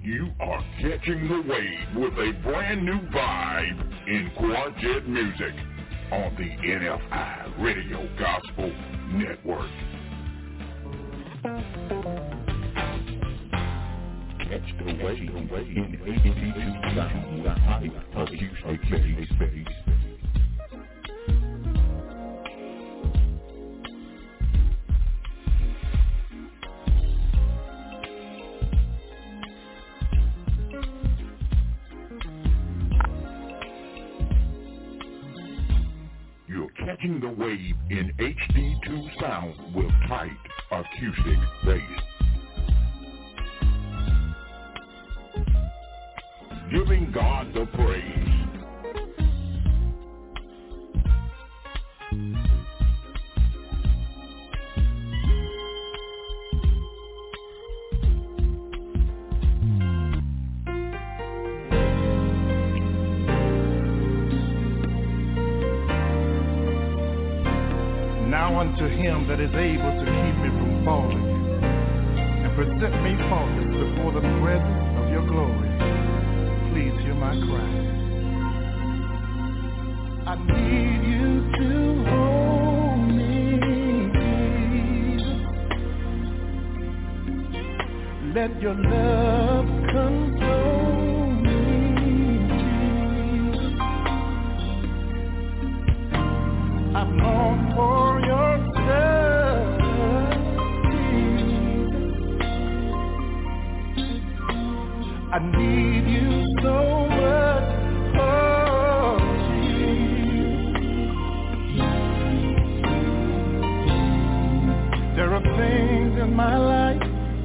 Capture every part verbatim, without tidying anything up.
You are catching the wave with a brand new vibe in Quartet music on the N F I Radio Gospel Network. Catch the wave in eighty-two sound with high acoustic bass. Catching the wave in H D two sound with tight acoustic bass. Giving God the praise. Unto him that is able to keep me from falling and present me faultless before the presence of your glory. Please hear my cry. I need you to hold me, Jesus. Let your love console me, Jesus. I've longed for your I need you so much, oh Jesus. There are things in my life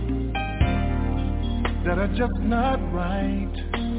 that are just not right.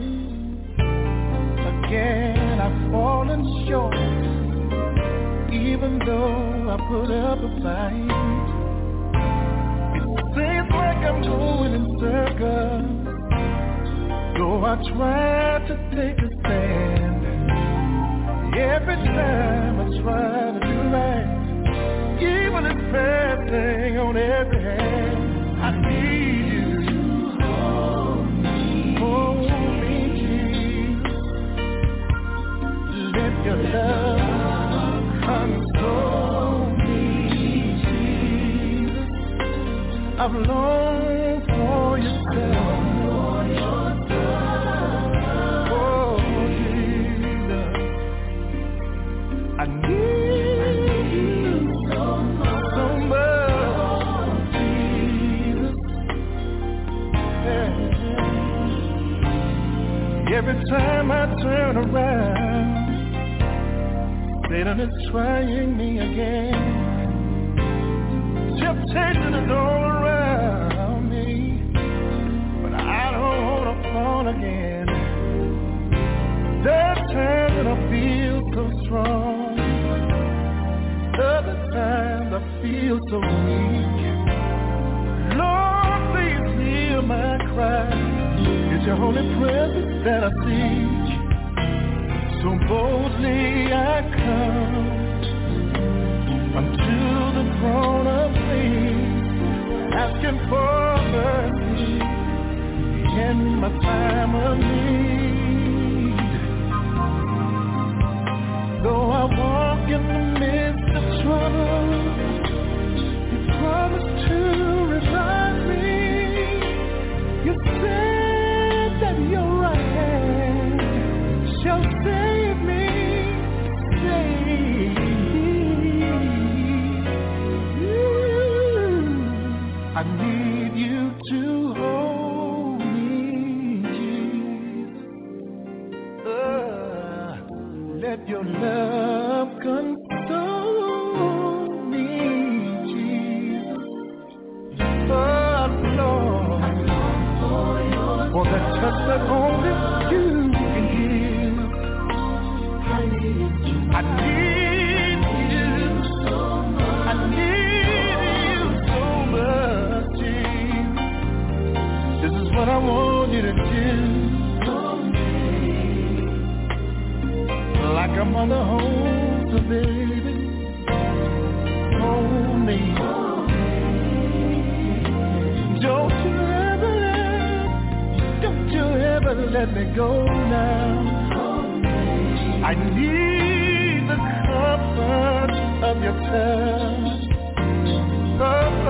Again, I've fallen short, even though I put up a fight. It seems like I'm going in circles. Though I try to take a stand, every time I try to do right, evil is passing on every hand. I need you to hold me, hold me, Jesus. Let your love console me, Jesus. I've longed for yourself. I need you so much, so much, Jesus. Yeah. Every time I turn around, Satan is trying me again. Temptation is all around me, but I don't want to fall again. There are times that I feel so strong. Other times I feel so weak. Lord, please hear my cry. It's your holy presence that I seek. So boldly I come unto the throne of grace, asking for mercy in my time of need. Though I walk in the midst of trouble, you promised to revive me. You said that your right hand shall save me, save me. I need you to hold me, Jesus. Uh, let your love console me, Jesus. Oh, Lord, for that touch that only you can give. I need you. I need you so much. I need you so much, Jesus. This is what I want you to do for me. Like a mother holds a baby, hold me. Hold me. Don't you ever let, don't let me go now. I need the comfort of your touch. Oh,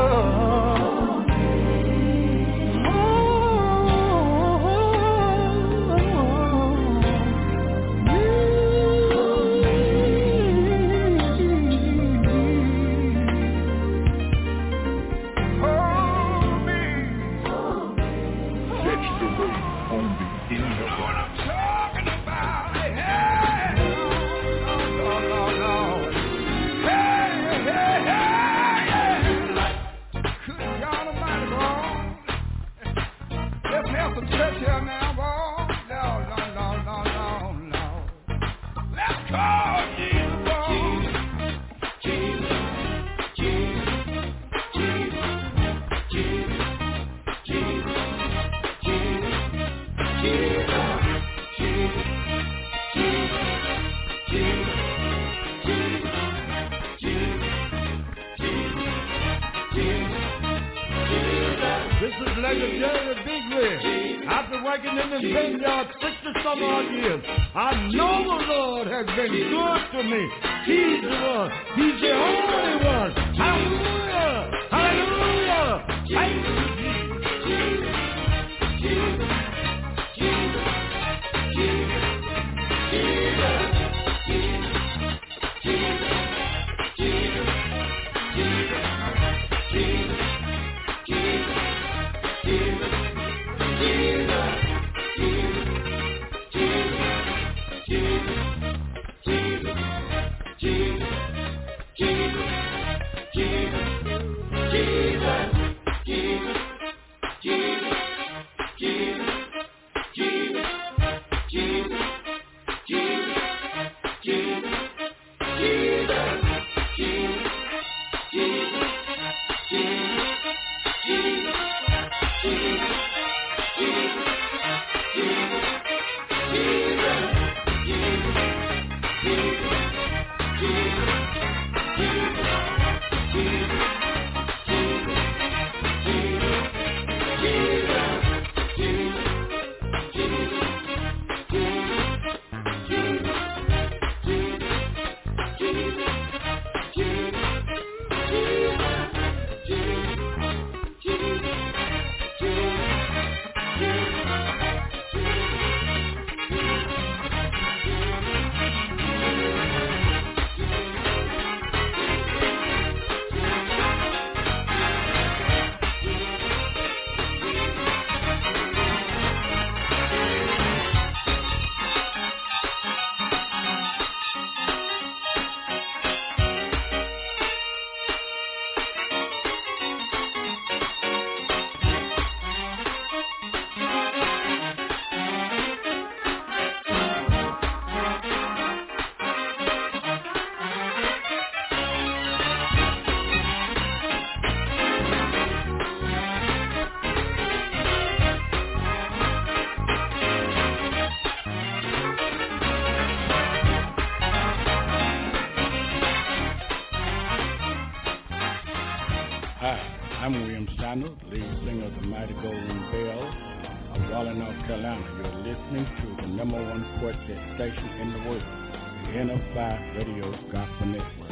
station in the world, the N F I Radio Gospel Network.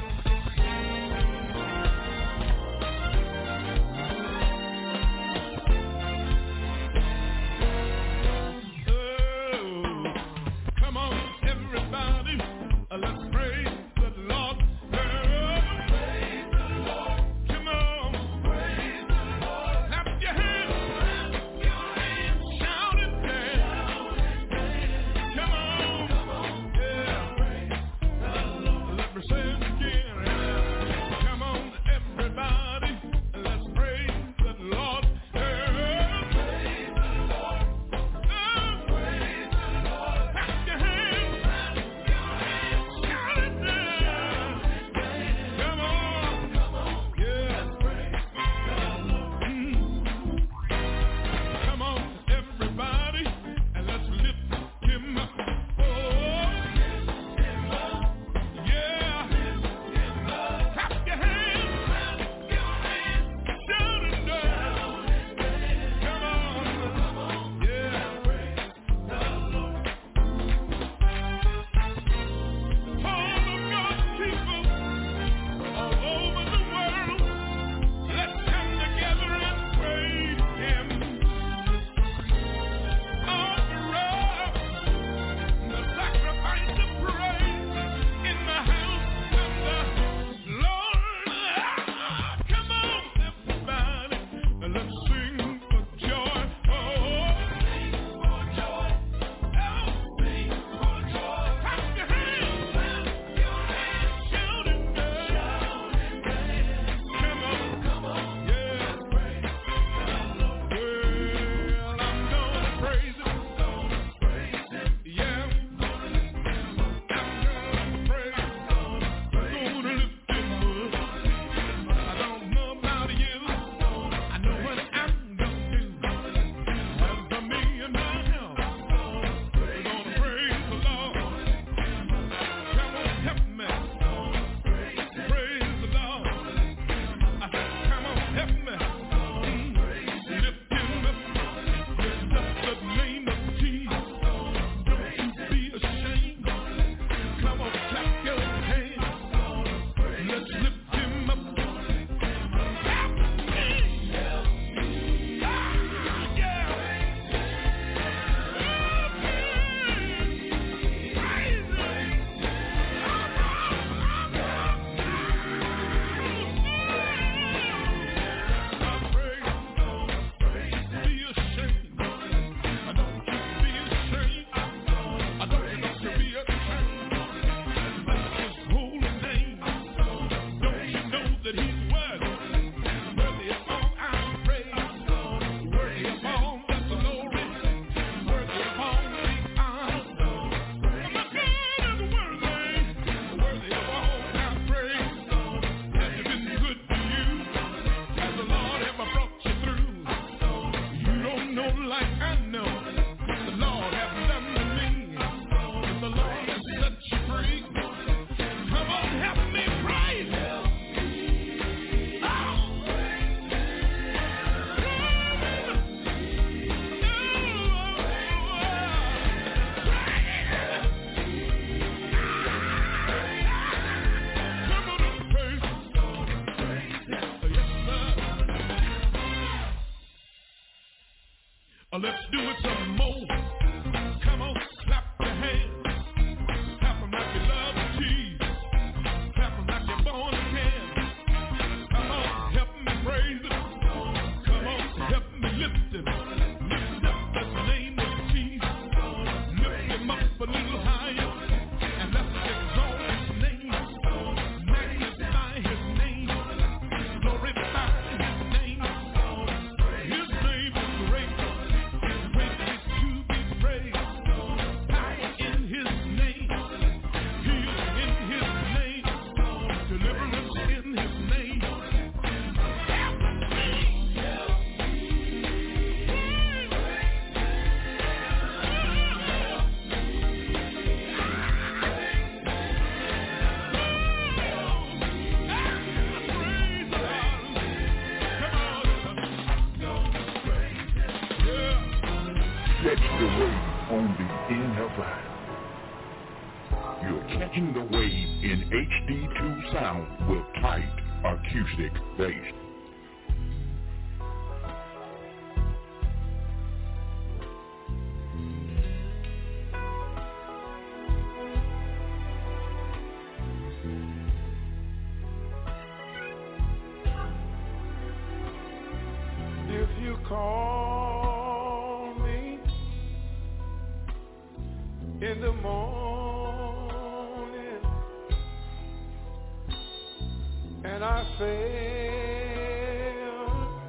Say it again. let's do it some more. Come on, clap your hands. Clap them like you love the cheese. Clap them like you're born again. Come on, help me praise it. Come on, help me lift it. Lift up the name of Jesus. Lift him up a little higher. And let's exalt his name. Magnify his name. Glorify his name. His name is great. Greatly to be praised. Power in his name. Healing in his name. Deliverance in his name. Catch the wave on the N F I. You're catching the wave in H D two sound with tight acoustic bass. If you call me in the morning and I fail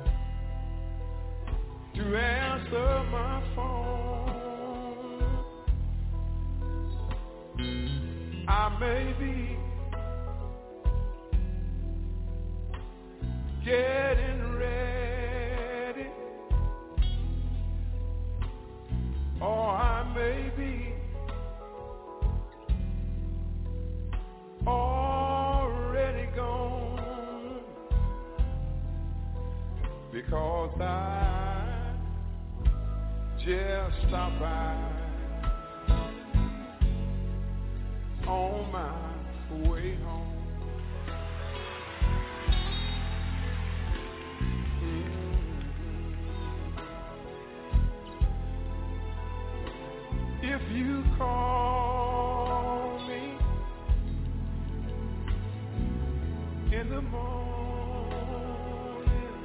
to answer my phone, I may be getting ready, or I may be already gone, because I just stopped by on my way home. If you call me in the morning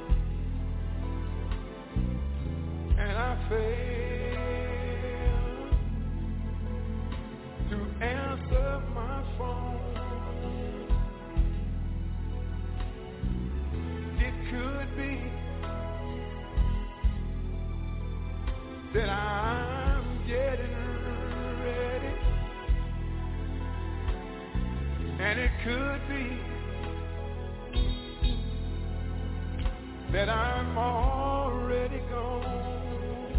and I fail to answer my phone, it could be that I'm getting ready, and it could be that I'm already gone,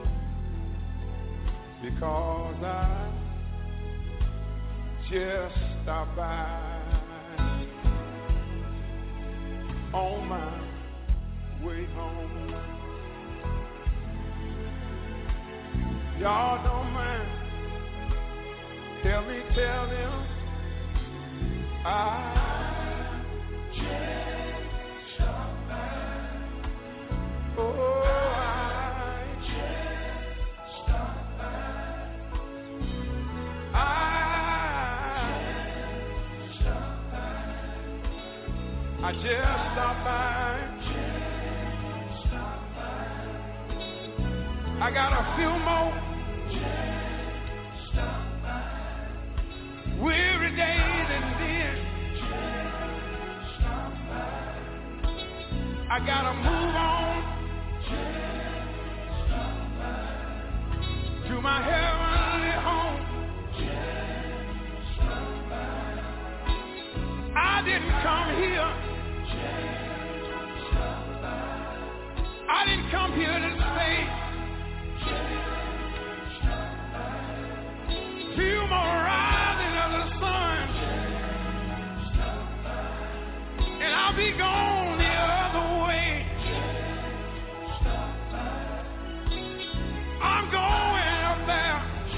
because I just stopped by on my way home. Y'all don't mind, tell me, tell them I just stopped by. Oh, I just stopped by. I just stopped by. I just stopped by. Just stopped by. I got a few more just stopped by. Weary days and then just stopped by. I gotta move on just stopped by. To my heavenly home just stopped by. I didn't come here just stopped by. I didn't come here to stay. Few more rising of the sun, and I'll be gone the other way. I'm going up there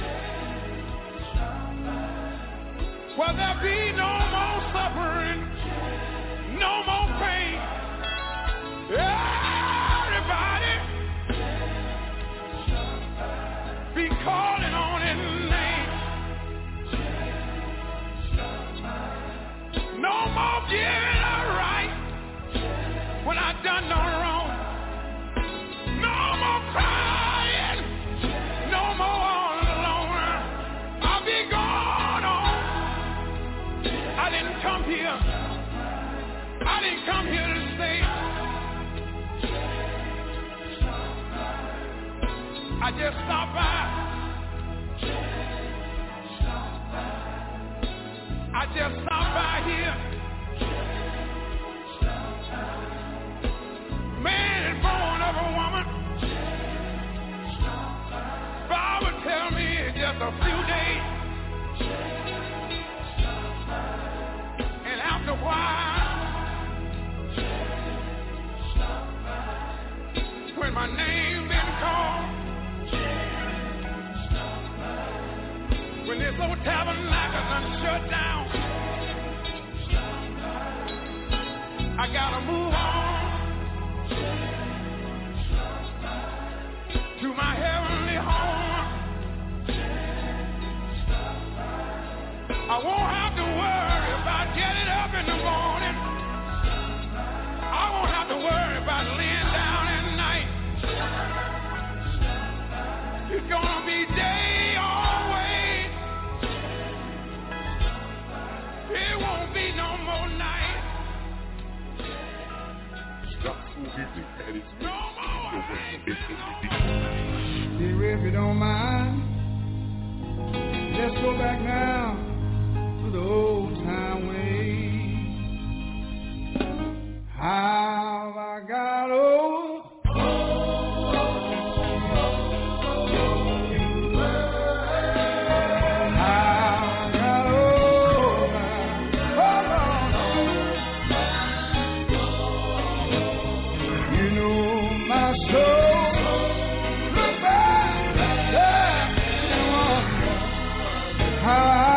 where there'll be no more suffering, no more pain. Everybody be calling on his name. No more giving up right when I done no wrong. No more crying. No more all alone. I'll be gone on. I didn't come here. I didn't come here to stay. I just stopped by. I just stopped by here. Man is born of a woman. Bible tell me it's just a few days. And after a while, when my name been called, when this old tabernacle done shut down, I gotta move on to my heavenly home. I won't have to worry about getting up in the morning. I won't have to worry about laying down at night. It's gonna be day always. It won't be no more night. No more. Dear, if you don't mind, let's go back now to the old time way. How I got old. How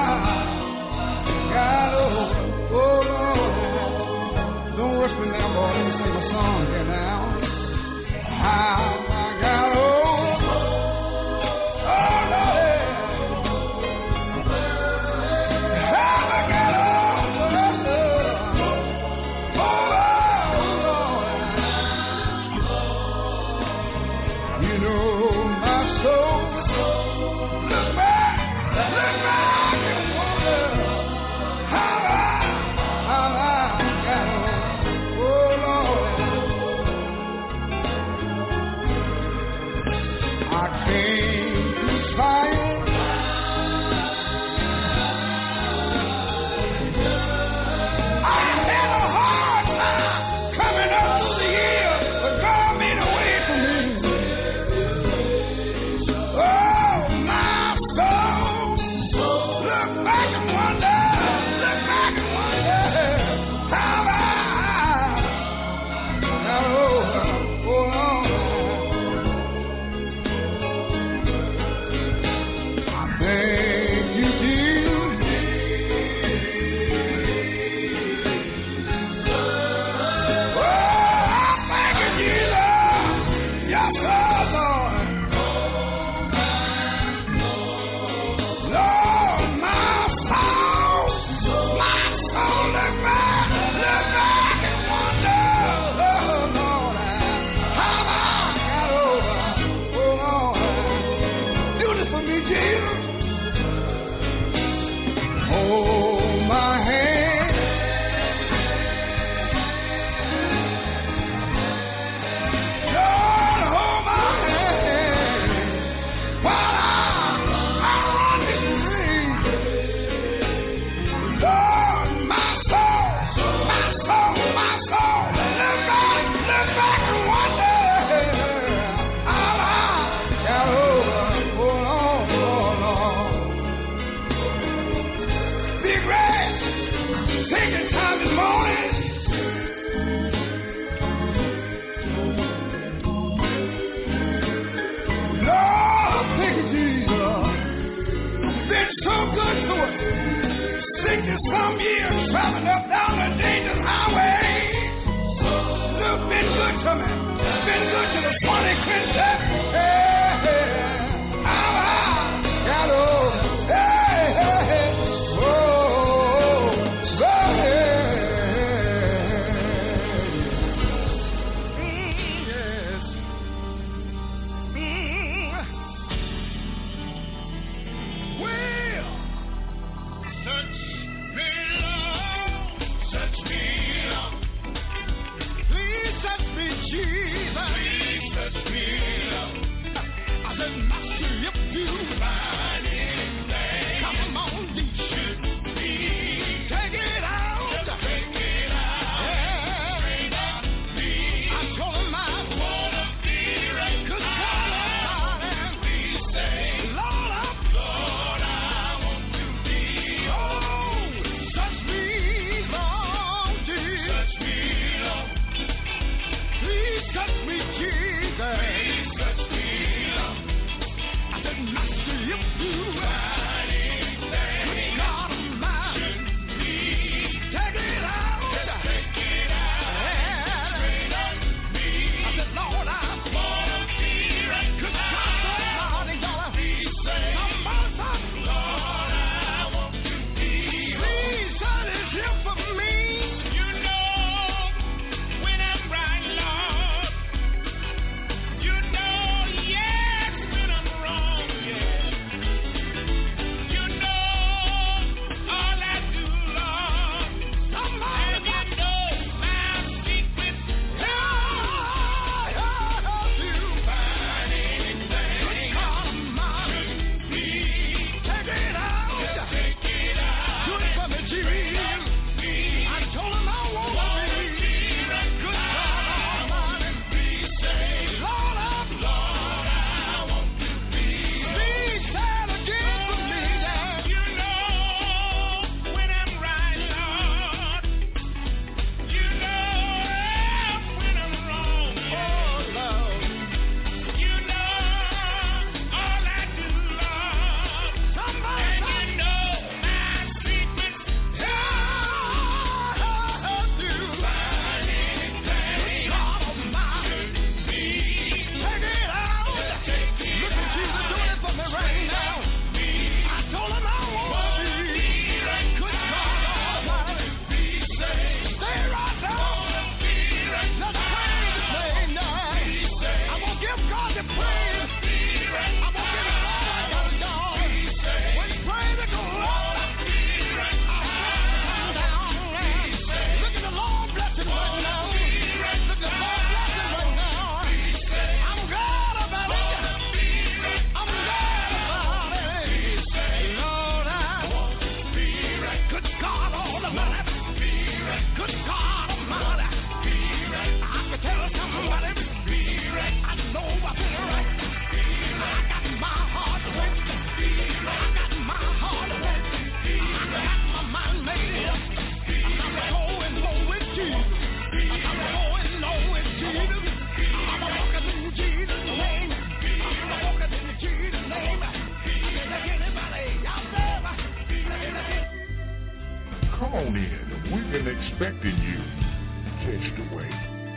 expecting you pitched away.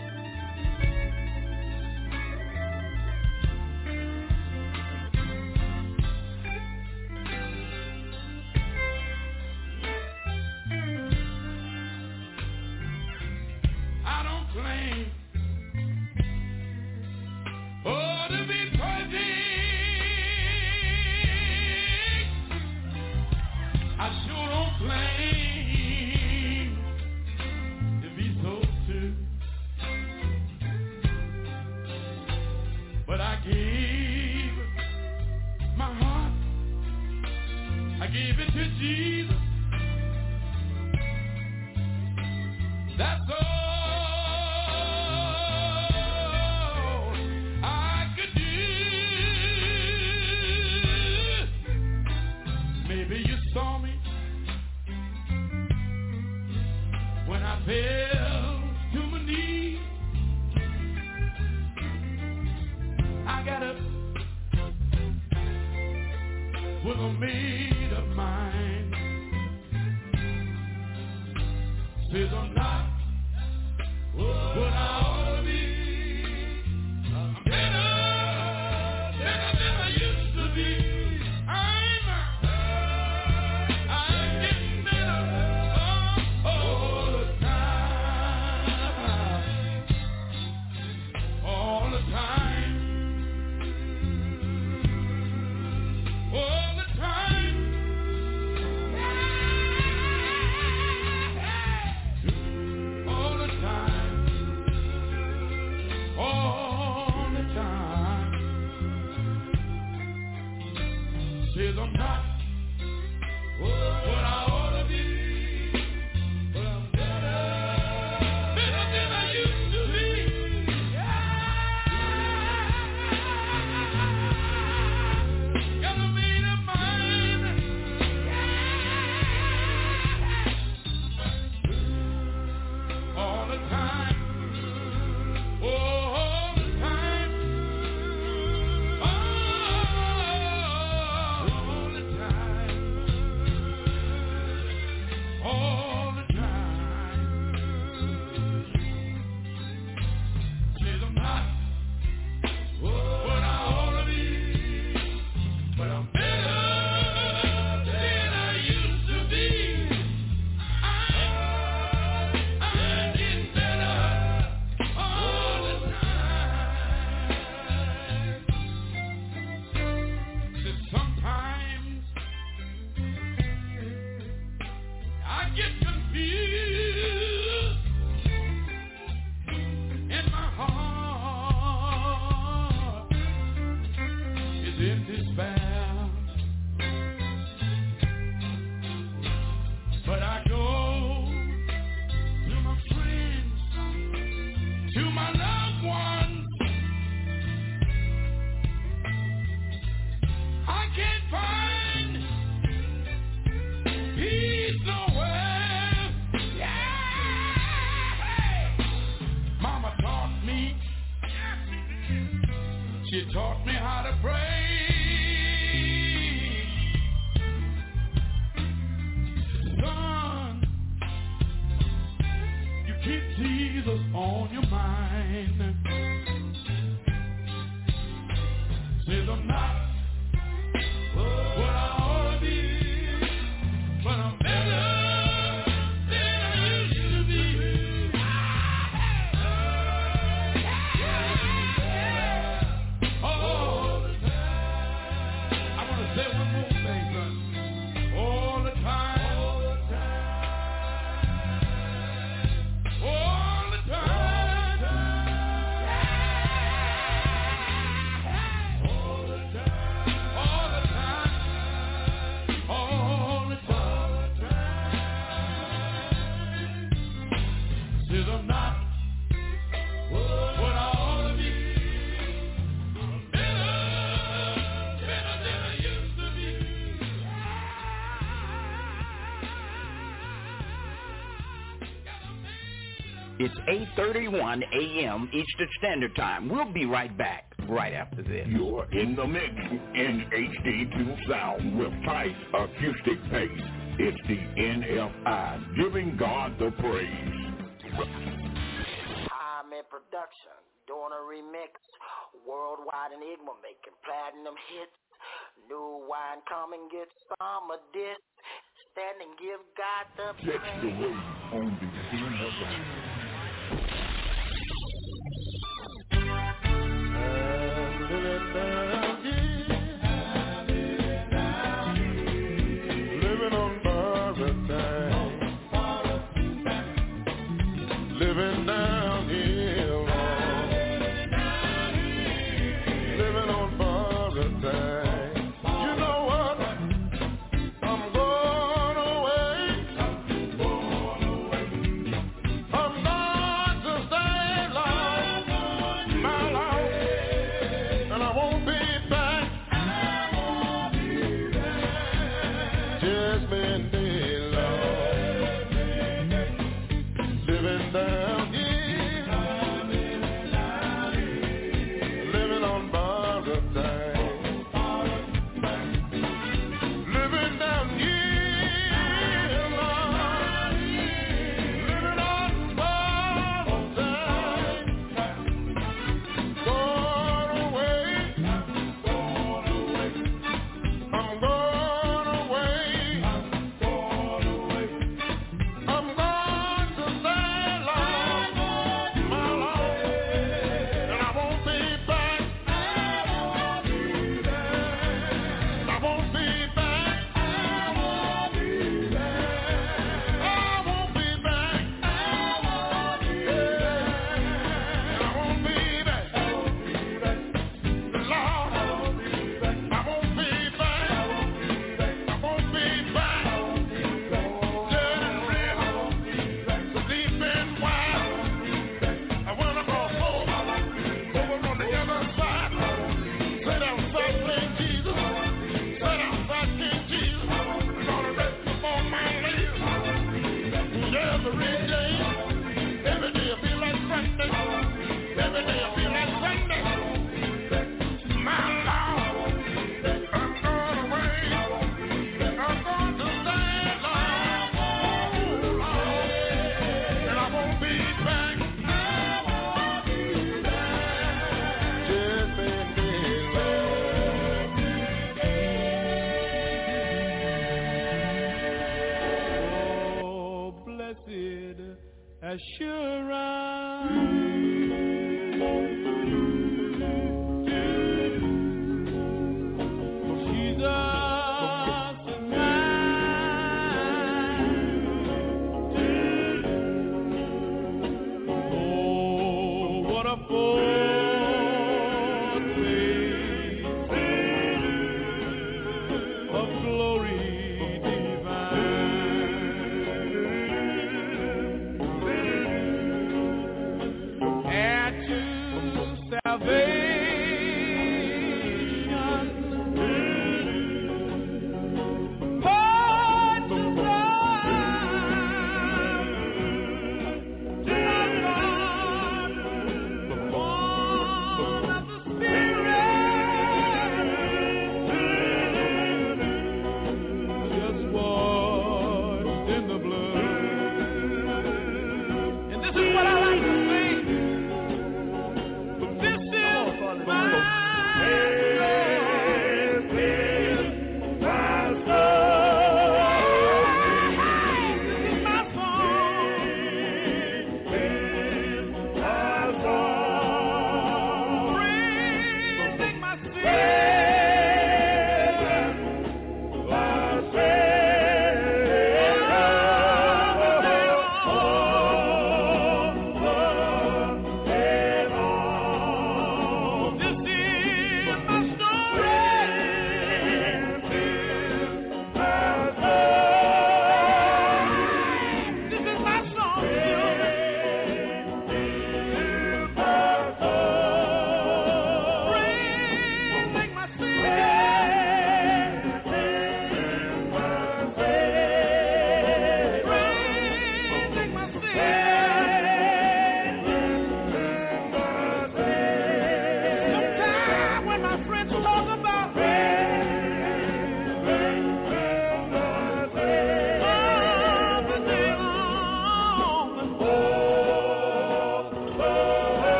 I don't claim oh to be perfect. I sure don't claim to be so too. But I gave my heart, I gave it to Jesus. That's all I could do. Maybe you saw me when I fell to my knees. I got up with a made up mind. Says I'm not what I ought to be. I'm better, better than I used to be. I'm, I'm getting better oh, all the time, all the time, all the time. Says I'm not what I ought to be, but I'm better, better than I used to be. Yeah. Got a made up mind. Yeah. All the time. Oh, all the time. Oh, all the time. All the time. Says I'm not what I ought to be, but I'm better than I used to be. I'm, I'm getting better all the time. Says sometimes I get confused and my heart is in despair. But I go to my friends, to my loved ones. I can't find peace nowhere. Yeah. Mama taught me. She taught me how to pray. Son, you keep Jesus on your mind. Says I'm not what I ought to be, but I'm better than I used to be. All the time. I want to say one more thing, son. All the time. All the time. All the time. All the time. All the time. All the time. Says I'm not what I ought to be. I'm better, better than I used to be. It's eight thirty-one a.m. Eastern Standard Time. We'll be right back right after this. You're in the mix in H D two sound with tight acoustic bass. It's the N F I, giving God the praise. I'm in production, doing a remix, worldwide Enigma making platinum hits. New wine, come and get some of this. Stand and give God the Sets the praise. way on the N F I. Living on borrowed time. Living down here, Lord. Living on borrowed time. You know what? I'm going away. I'm Of glory divine.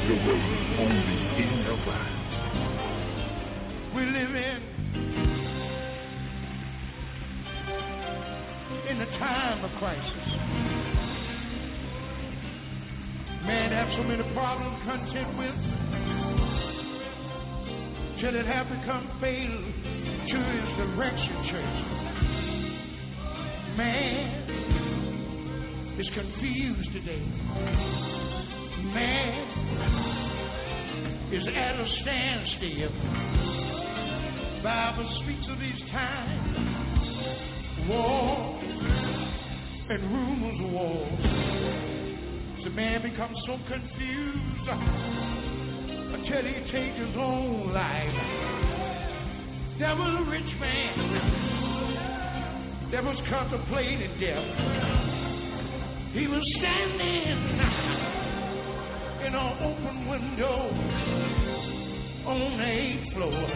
the wave on the N F I. We live in in a time of crisis. Man have so many problems content with till it have become fatal to his direction, church. Man is confused today. Man is at a standstill. Bible speaks of these times, war and rumors of war. The man becomes so confused until he takes his own life. There was a rich man that was contemplating death. He was standing in an open window on the eighth floor.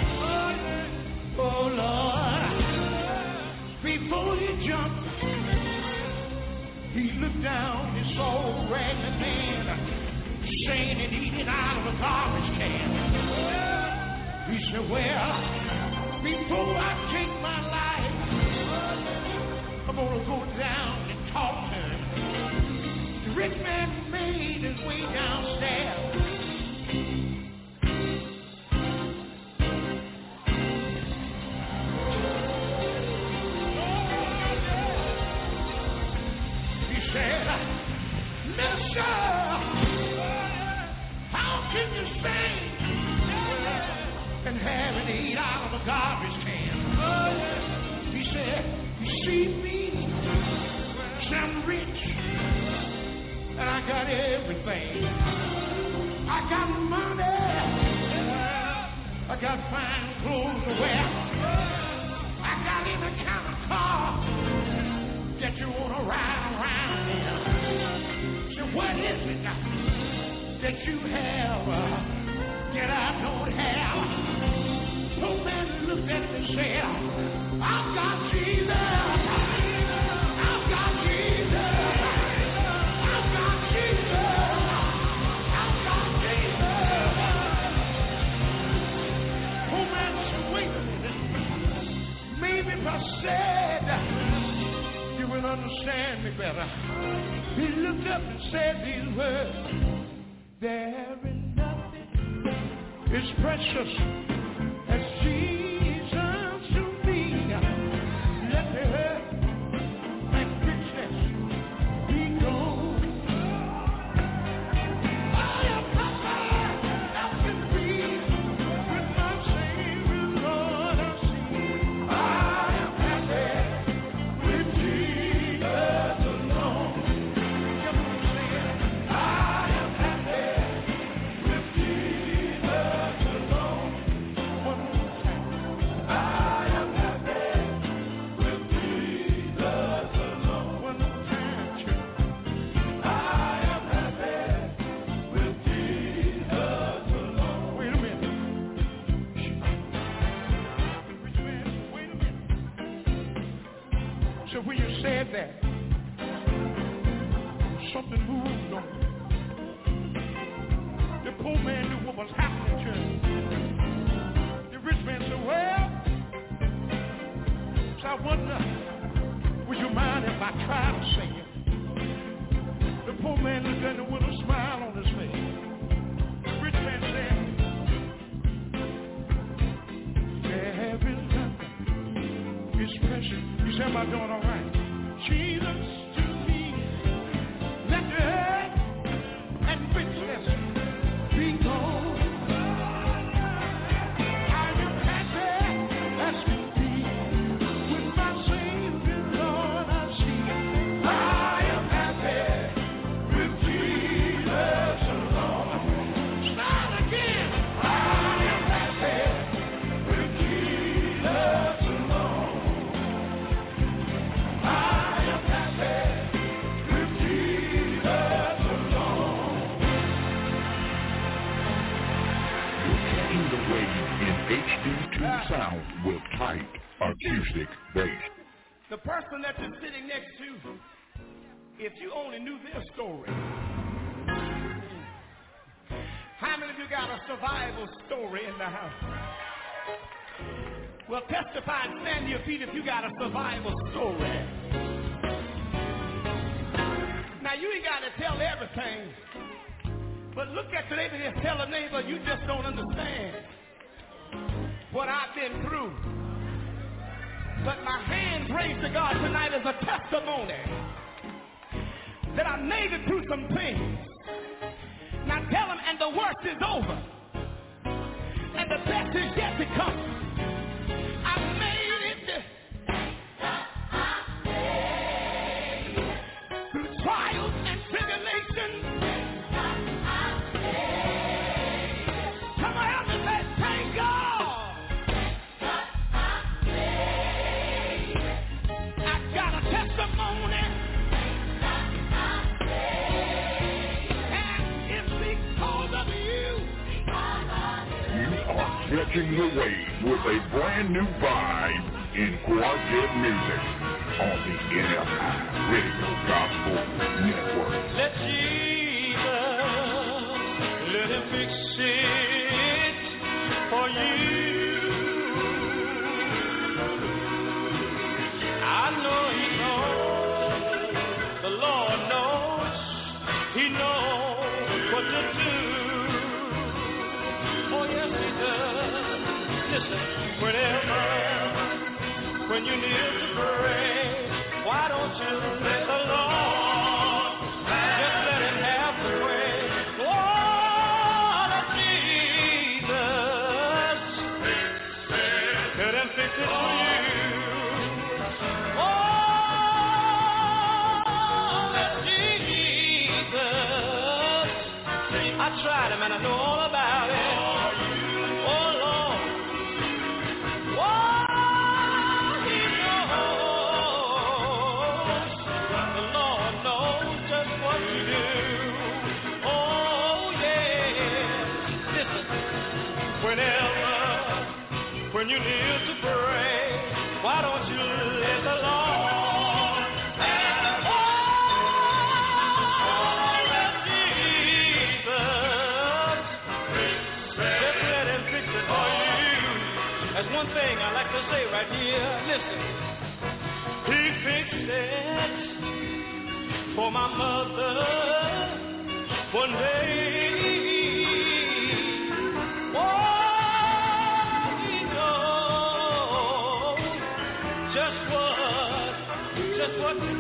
Oh Lord, before he jumped, he looked down, he saw a ragged man saying and eating out of a garbage can. He said, well, before I take my life, I'm gonna go down and talk to him. The rich man made his way downstairs. He said, Mister, how can you sing and have it eat out of a garbage can? He said, you see me? I'm rich, and I got everything. I got money, I got fine clothes to wear. I got any kind of car that you want to ride around in. So what is it that you have that I don't have? Poor man looked at me and said, I've got Jesus. I said, you will understand me better. He looked up and said these words, there is nothing as precious as Jesus to me. Let the earth and richness be gone. I am happy, happy free with my Savior, Lord, I see. I when you said that, something moved on me. The poor man knew what was happening to him. The rich man said, well, so I wonder, would you mind if I try to sing it? The poor man looked at him with a smile on his face. The rich man said, there is nothing. It's precious. You said, am I doing all right? Jesus to me, let the earth and richness be gone. I am happy as can be with my Savior, Lord, I see. I am happy with Jesus alone. Start again. I am happy with Jesus alone. I am happy with Jesus alone. Catching the wave in H D two sound with tight acoustic bass. The person that you're sitting next to, if you only knew their story, How many of you got a survival story in the house? Well, testify and stand to your feet if you got a survival story. Now, you ain't got to tell everything, but look at your neighbor and tell a neighbor, you just don't understand what I've been through. But my hand, praise to God, tonight is a testimony that I made it through some things. Now tell them, and the worst is over, and the best is yet to come. I made it through trials and tribulations. Come on, help me say, thank God. I got a testimony. Catching the wave with a brand new vibe in Quartet Music on the N F I Radio Gospel Network. Let Jesus, let him fix it for you. I know he knows, the Lord knows, he knows what to do. Oh yes he does. Listen, whenever, when you kneel to pray, why don't you let the Lord just let him have the way? Oh, let Jesus, let him fix it for you. Oh, let Jesus, I tried him and I know all about it. When you kneel to pray, why don't you let the Lord and oh, let Jesus just let him fix it for you. That's one thing I like to say right here. Listen, he fixed it for my mother one day. What to do?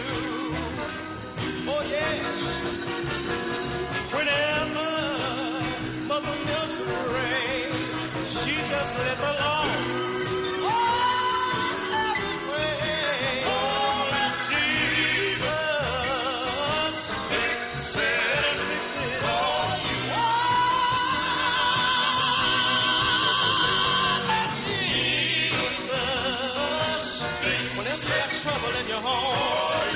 Oh yes. Whenever Mother kneels to pray, she just let the Lord. Oh, let him pray. Oh, let Jesus fix it. Let him fix it for you. Oh, let Jesus. Whenever you have trouble in your home,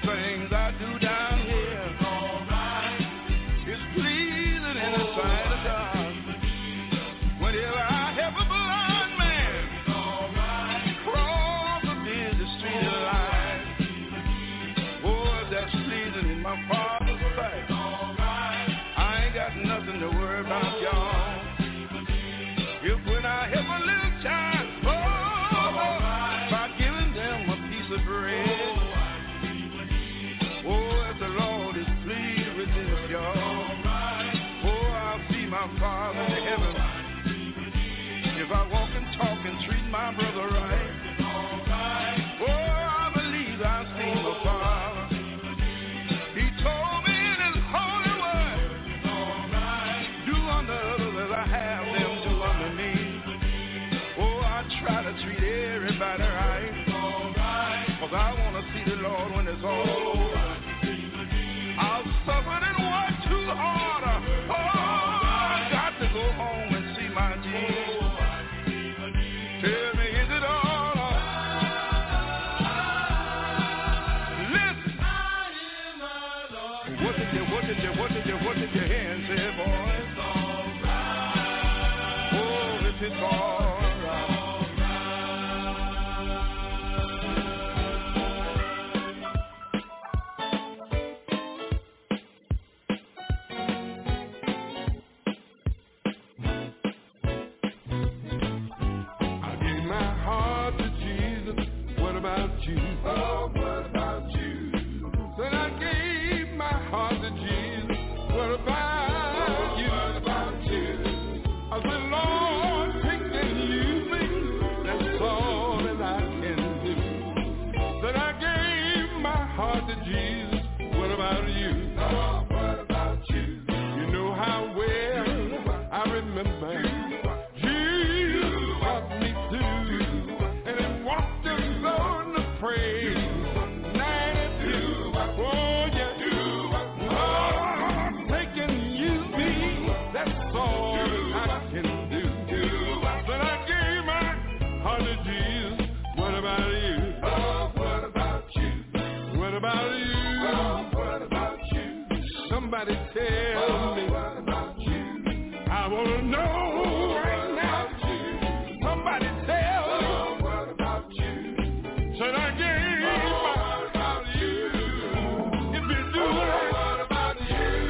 things I do down here, it's pleasing in the sight of God. Whenever I help a blind man cross a busy street of life, oh, that's pleasing in my Father's sight. I ain't got nothing to worry about, y'all. If when I help a little child, oh, by giving them a piece of bread, oh, if the Lord is pleased with this, y'all, oh, I'll see my Father in heaven. If I walk and talk and treat my brother right, oh, I believe I'll see my Father. He told me in his holy word, do unto others as I have them do unto me. Oh, I try to treat everybody right, cause I want to see the Lord when it's all over. I've suffered and worked too hard. Oh, I got to go home and see my Jesus. Tell me, is it all? Listen. What did you, what did you, what did you, what did your hands say, boys? Oh, if it's all. Oh, what about you? Said I gave my heart to Jesus. What about you? What about you? I said, Lord, take and use me. That's all that I can do. Said I gave my heart to Jesus. What about you? Oh, what about you? You know how well I remember Jesus brought me through, and it walked us on the praise. ninety-two, oh yeah, oh, take and use me, that's all that I can do. But I gave my heart to Jesus. What about you? Oh, what about you? What about you? Oh, what about you? Somebody tell oh, me. What about you? I want to know right now. Somebody tell me. Oh, what about you? Should I give my heart about you? If you do, oh, what about you?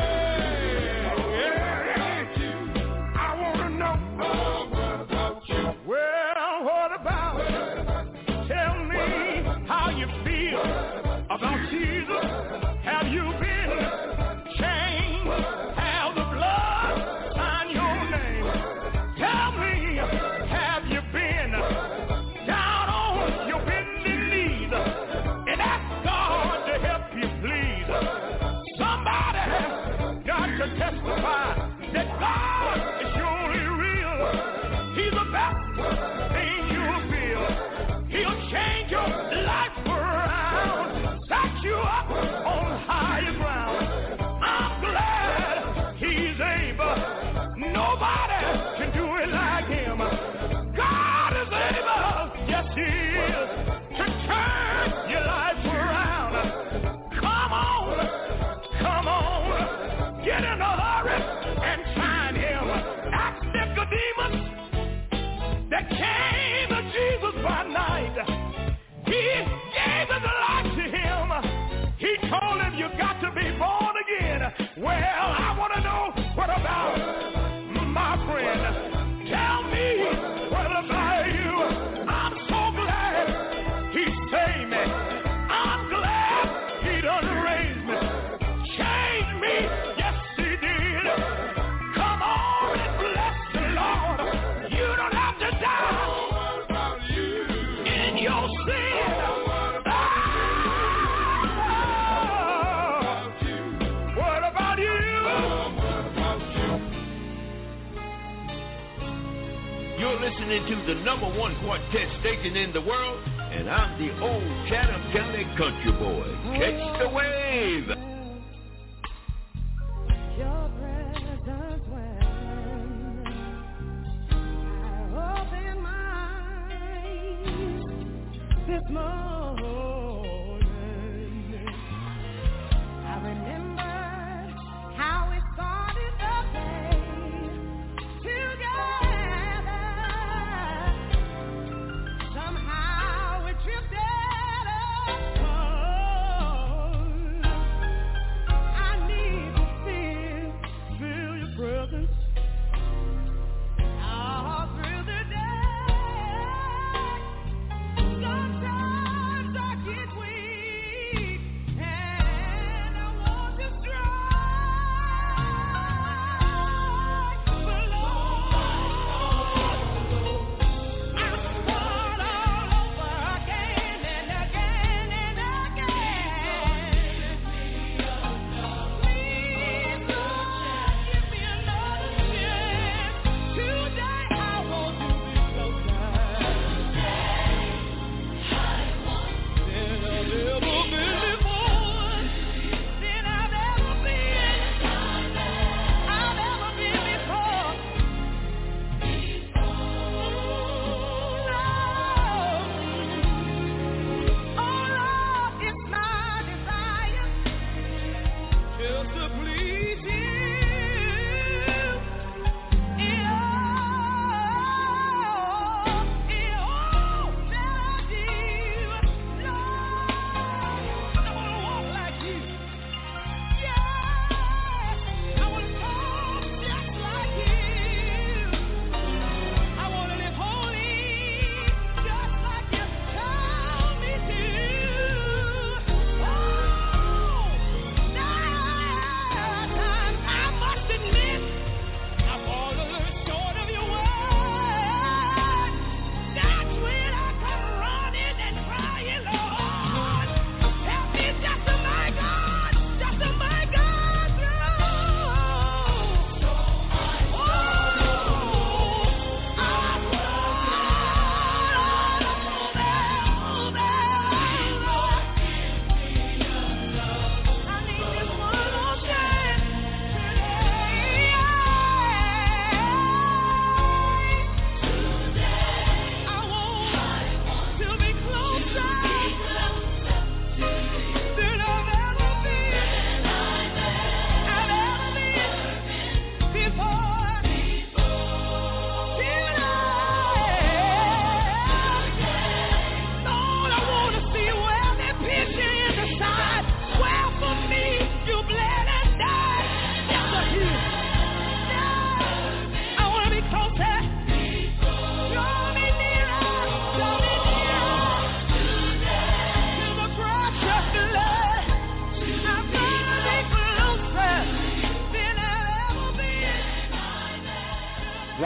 Yeah, yeah. I want to know. Oh, what about you? Well, what about you? Tell me how you feel about Jesus. Have you been changed? Have the blood sign your name? Tell me, have you been down on your bending knees and ask God to help you, please? Somebody got to testify that God is surely real. He's the best thing you'll feel. He'll change your life around, set you up on higher ground. I'm glad he's able. Nobody can do it like him. God is able, yes he is, to turn your life around. Come on, come on, get in a hurry and find him. Ask Nicodemus that came to Jesus by night. He gave his life to him. He told him you got to be born again. Well, I want to know, what about my friend? Tell me, what about you? I'm so glad he saved me. I'm glad he done raised me. Changed me, yes he did. Come on and bless the Lord. You don't have to die in your sin. What about you? You're listening to the number one quartet station in the world, and I'm the old Chatham County country boy. Catch the wave. Your presence when I open my eyes this morning,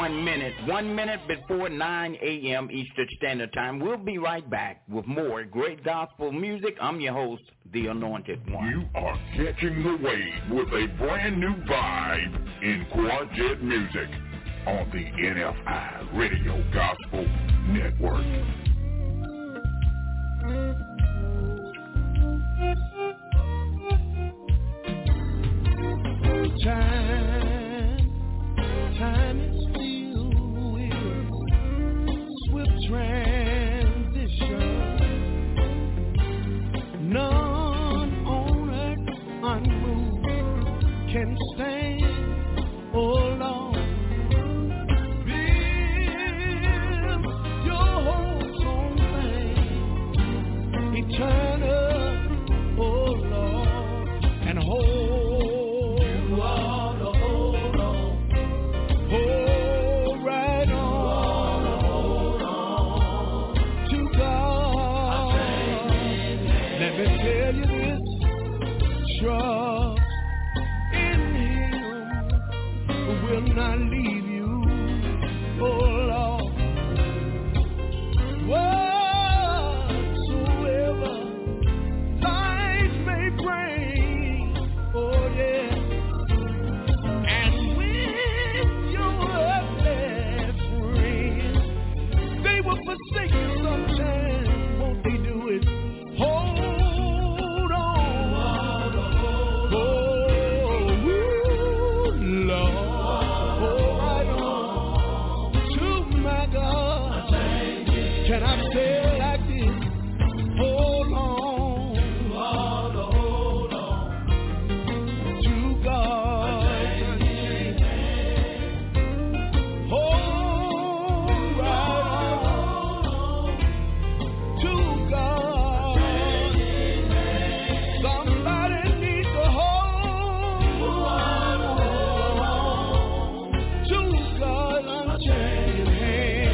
one minute, one minute before nine a.m. Eastern Standard Time. We'll be right back with more great gospel music. I'm your host, The Anointed One. You are catching the wave with a brand new vibe in Quartet music on the N F I Radio Gospel Network. Time, time is filled with swift transition. None on earth unmoved can stand or long. Build your hopes on things eternal, oh Lord, and hold. Trust in Him, will not leave you, oh Lord. Whatsoever life may bring, oh yeah. And when your best friends, they will forsake you sometime, won't they do it? Hold Can I say it like this? Hold on, hold on, hold on to God. Hold right on to God. Somebody needs to hold on to God unchanged hand.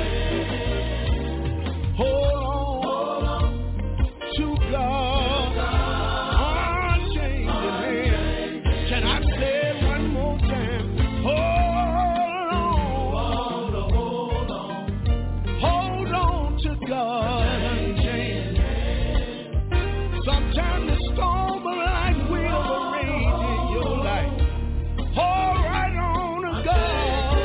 Hold on to God, unchanging hand. Can I say it one more time? Hold on, hold on, hold on to God, unchanging hand. Sometimes the storm of life will rage in your life. Hold right on to God.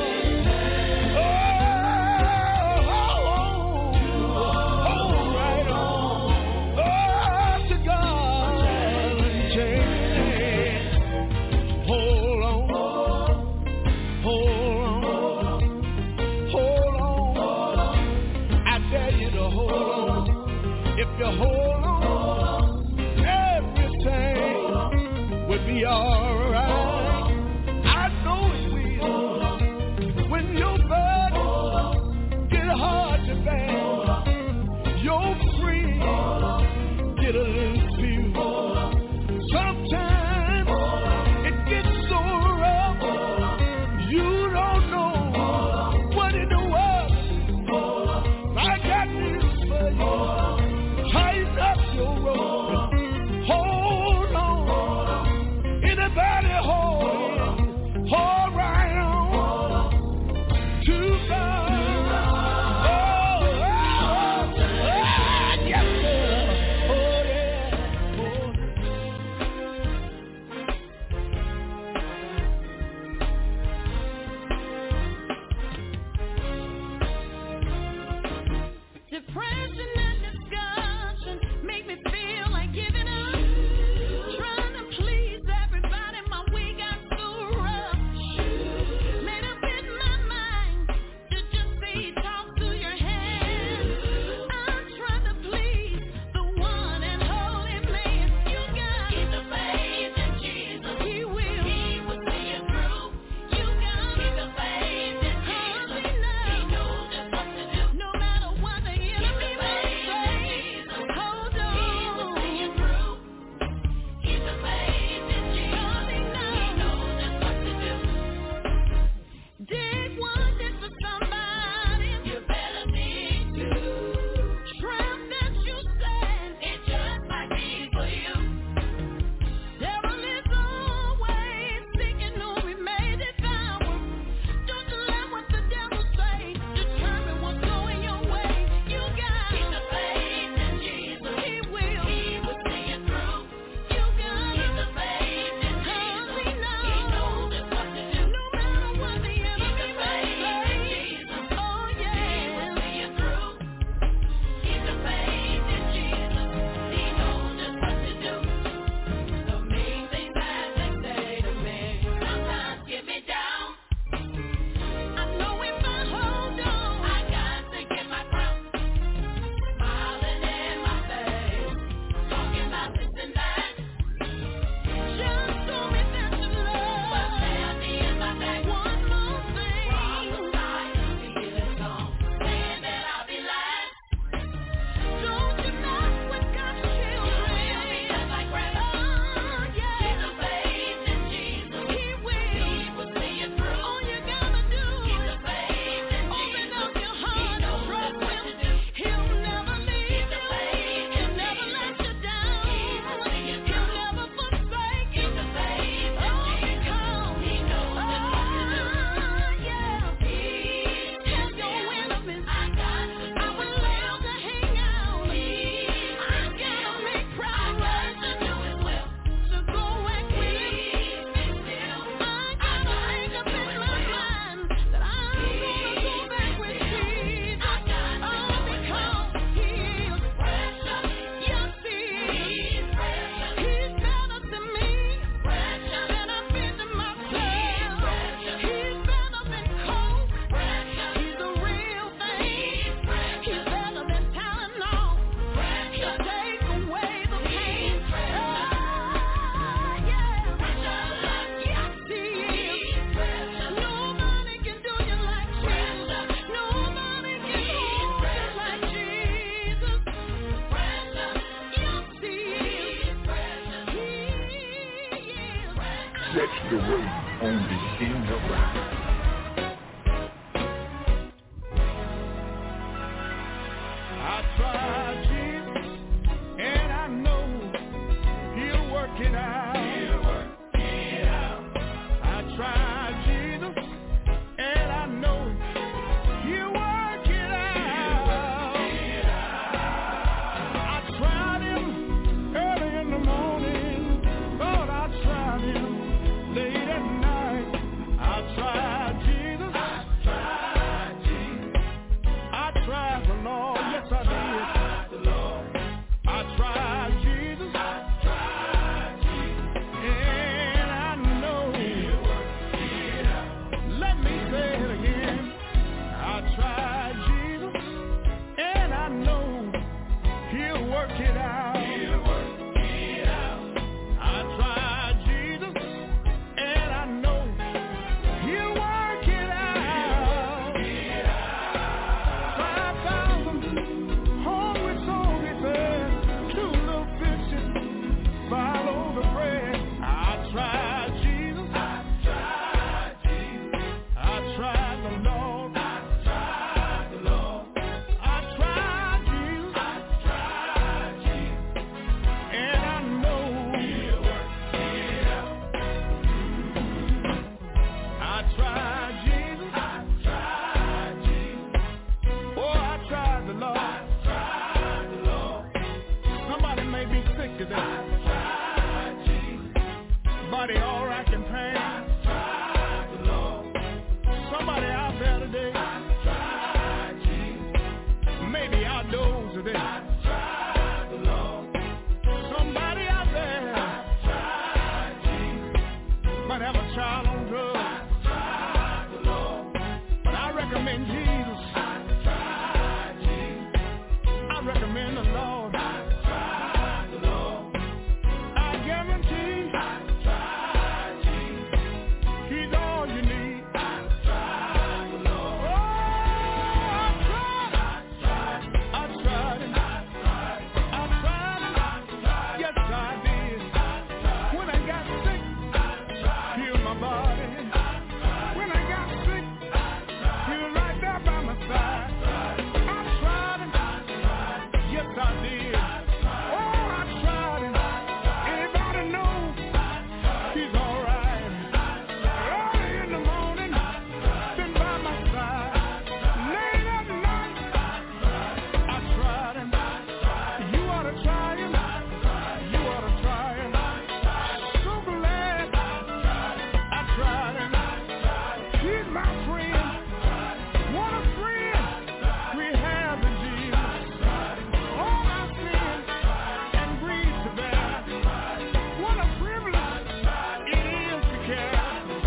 You hold on, everything will be alright. I know it will. When your burden get hard to bear, your friends get a little few. Sometimes it gets so rough, you don't know what in the world. I got news for you. Tighten up your rope. Hold on. Catch the wave on the N F I. I tried Jesus, and I know He'll work it out. He'll work it out. I tried Jesus, and I know He'll work it out. I tried Him early in the morning. Lord, I tried Him late at night. I tried Jesus. I tried Jesus. I tried the Lord. Yes, I did. The Lord. I tried Jesus. I tried Jesus. And I know He'll work it out. Let me say it again. I tried Jesus, and I know He'll work it out. He'll work it out. I tried Jesus, and I know He'll work it out. Five thousand hungry souls, He said, two little fishes, five loaves of bread. I tried Jesus. I tried Jesus. I tried the Lord. I tried the Lord. I tried Jesus. I tried Jesus. And I know He'll work it out. I tried Jesus. I tried Jesus. Oh, I tried the Lord. I tried the Lord. Somebody may be sick today. I tried Jesus. Body all rack and pain. I tried the Lord. Somebody out there today. I tried Jesus. Maybe outdoors today. I tried the Lord. Somebody out there. I tried Jesus. Might have a child on drugs. I tried the Lord. But I recommend Jesus. I tried Jesus. I recommend the Lord. I tried the Lord. I guarantee. I tried Jesus. He's all you need. I tried the Lord. Oh, I tried. I tried. I tried it. I tried. I tried it. I tried. Yes, I did. I tried. When I got sick, I tried. Healed my body. I tried. When I got sick, I tried. He was right there by my side. I tried it. I tried. Yes, I did. I tried. Oh, I tried it. Anybody know He's all right? Early in the morning, been by my side. Late at night, I tried Him. You ought to try Him. You ought to try Him. So glad I tried Him. He's my friend. What a friend we have in Jesus. All my sins and grief to bear. What a privilege it is to carry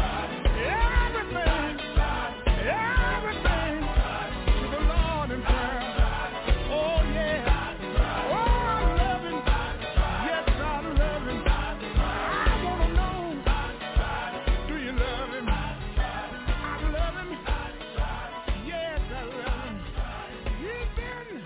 everything, everything to the Lord in prayer. Oh yeah, oh I love Him. Yes, I love Him. I wanna know, do you love Him? I love Him. Yes, I love Him. He's been.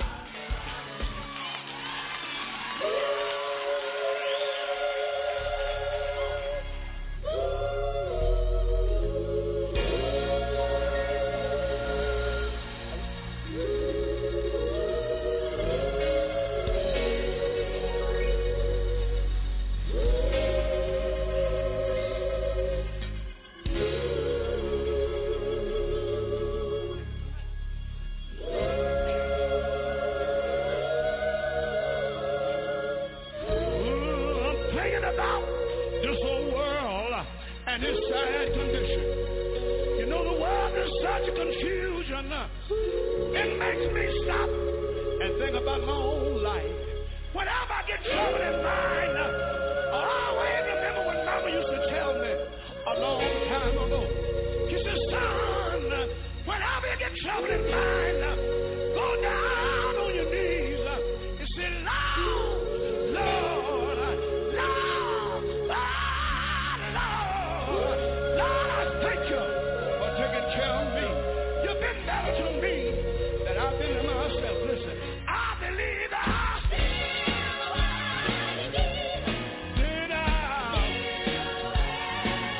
I'm thinking about this old world and its sad condition. You know, the world is such a confusion. It makes me stop and think about my own life. Whenever I get trouble in mind, I always remember what Mama used to tell me a long time ago. She said, son, whenever you get trouble in mind, go down on your knees and say, Lord, Lord, Lord, Lord, Lord, Lord, I thank you for taking care of me. You've been better to me than I've been to myself. Listen, I believe I sit down.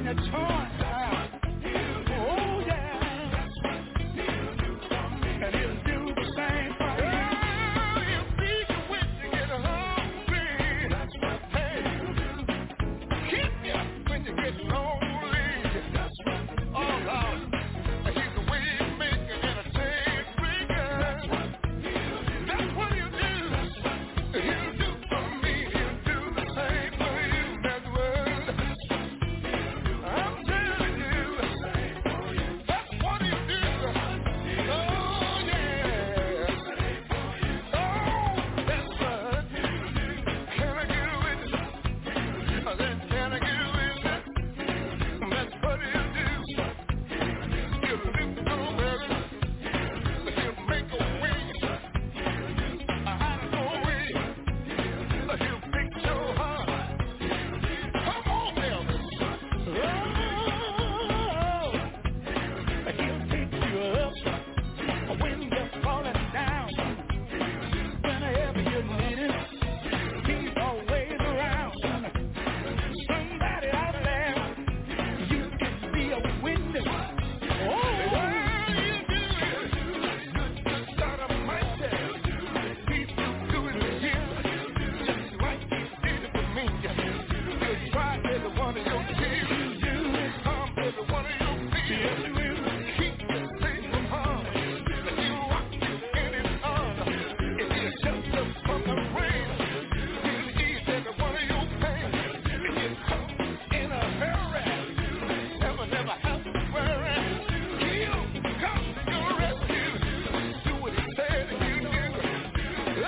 the joint. Oh, yeah. And he'll do the same for you. Oh, he'll feed you when you get hungry. That's what hey, keep you when you get lonely. That's what oh, Lord. He's the way you make it and a change breaker. That's what That's what he'll do. He'll do for me. He'll do the same for you. That's what I'm telling you. That's what he'll do. Oh, yeah. Oh, that's right. Can I get a witness? I said, can I get a witness? That's what he'll do. He'll lift your burden. He'll make a way. Out of no way. He'll fix your heart. Come on, Elvis. Oh, he'll pick you up when you're falling down. Whenever you need him, he's always around. Somebody out there, you can be a witness. Oh, he'll do it. Good God Almighty, he's doing it here, just like he did it for me. He'll try every one of your tears. He'll calm every one of your fears. Keep you safe from harm. He'll rock you in his arms. If you just look from the rain, he'll ease every one of your pain. If you come in a hurry, never, never have to worry. He'll come to your rescue. Do what he said you do. Oh,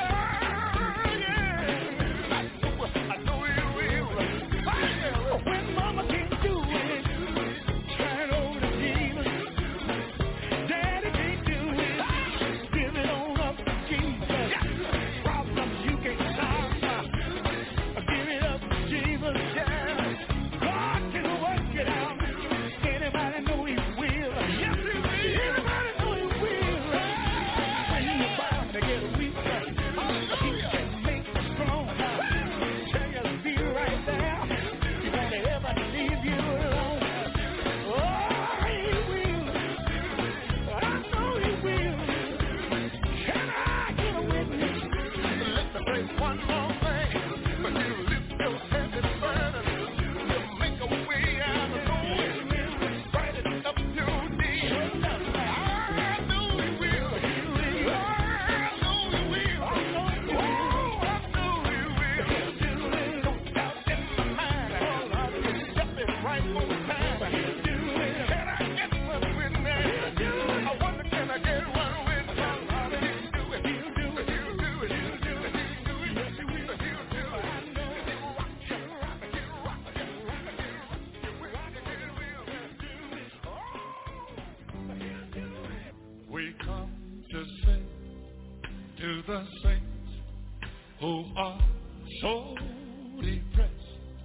yeah. I know, I know you will. Oh, when mama can't do it, turn over to Jesus. Daddy can't do it, give it on up to Jesus. Problems you can't solve, give it up to Jesus. Yeah. God can work it out. Anybody know he will? Yes, he will. Anybody know he will? When you're bound to get weak, he can make you strong. Tell you to be right there. He won't ever leave you alone. Oh, he will. I know he will. Can I get a witness? Let me say one more thing. But he'll lift your heavy burden. He'll make a way out of no way. Brighten up your day. I know he will. Oh, I know he will. Oh, I know he will. No doubt in my mind. He'll step it right on time. Can I get one witness? I wonder, can I get one witness? He'll do it. He'll do it. He'll do it. He'll do it. He'll do it. Yes, he will. He'll do it. I know he'll rock you. He'll rock you. He'll rock you. He'll rock you. He'll rock you. He'll do it. Oh, he'll do it. We come to sing to the saints who are so depressed.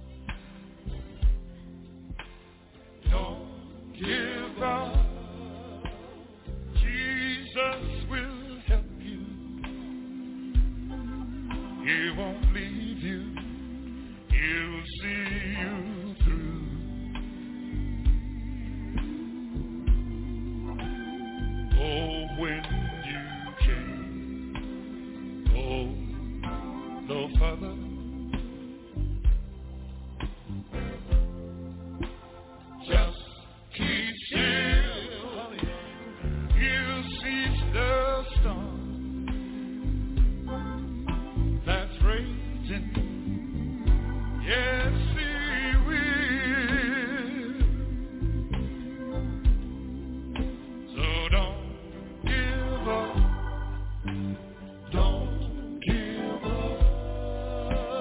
Don't give up. Jesus will help you. He won't leave you. He'll see you through. Oh, when you can go no further, just keep still. You'll cease the storm that's raging. Yes, he will. So don't give up. Don't give up.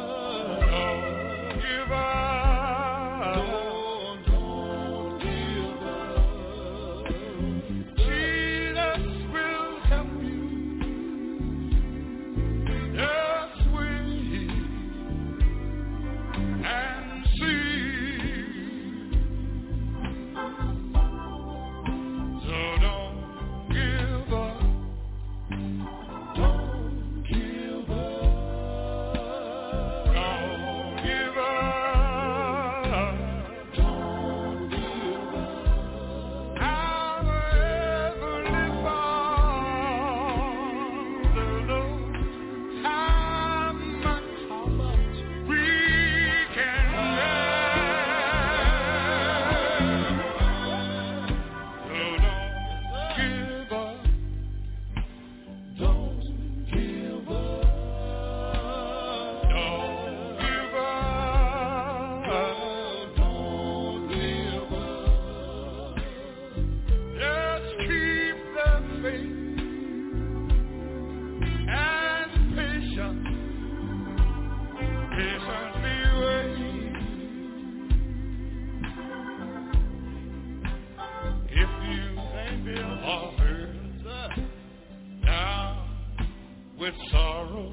with sorrow.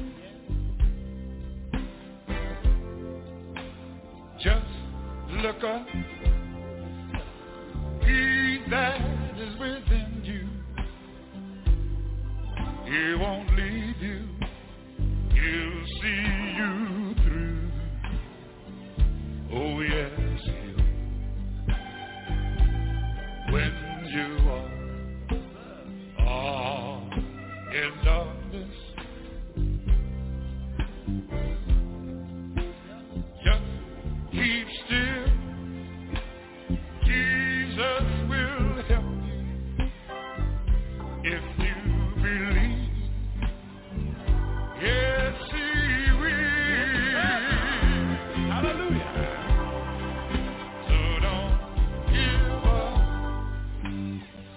Just look up. He that is within you, he won't leave you. He'll see you through. Oh yes, he'll. When you are all in darkness, just keep still. Jesus will help you if you believe. Yes, he will. Hallelujah. So don't give up.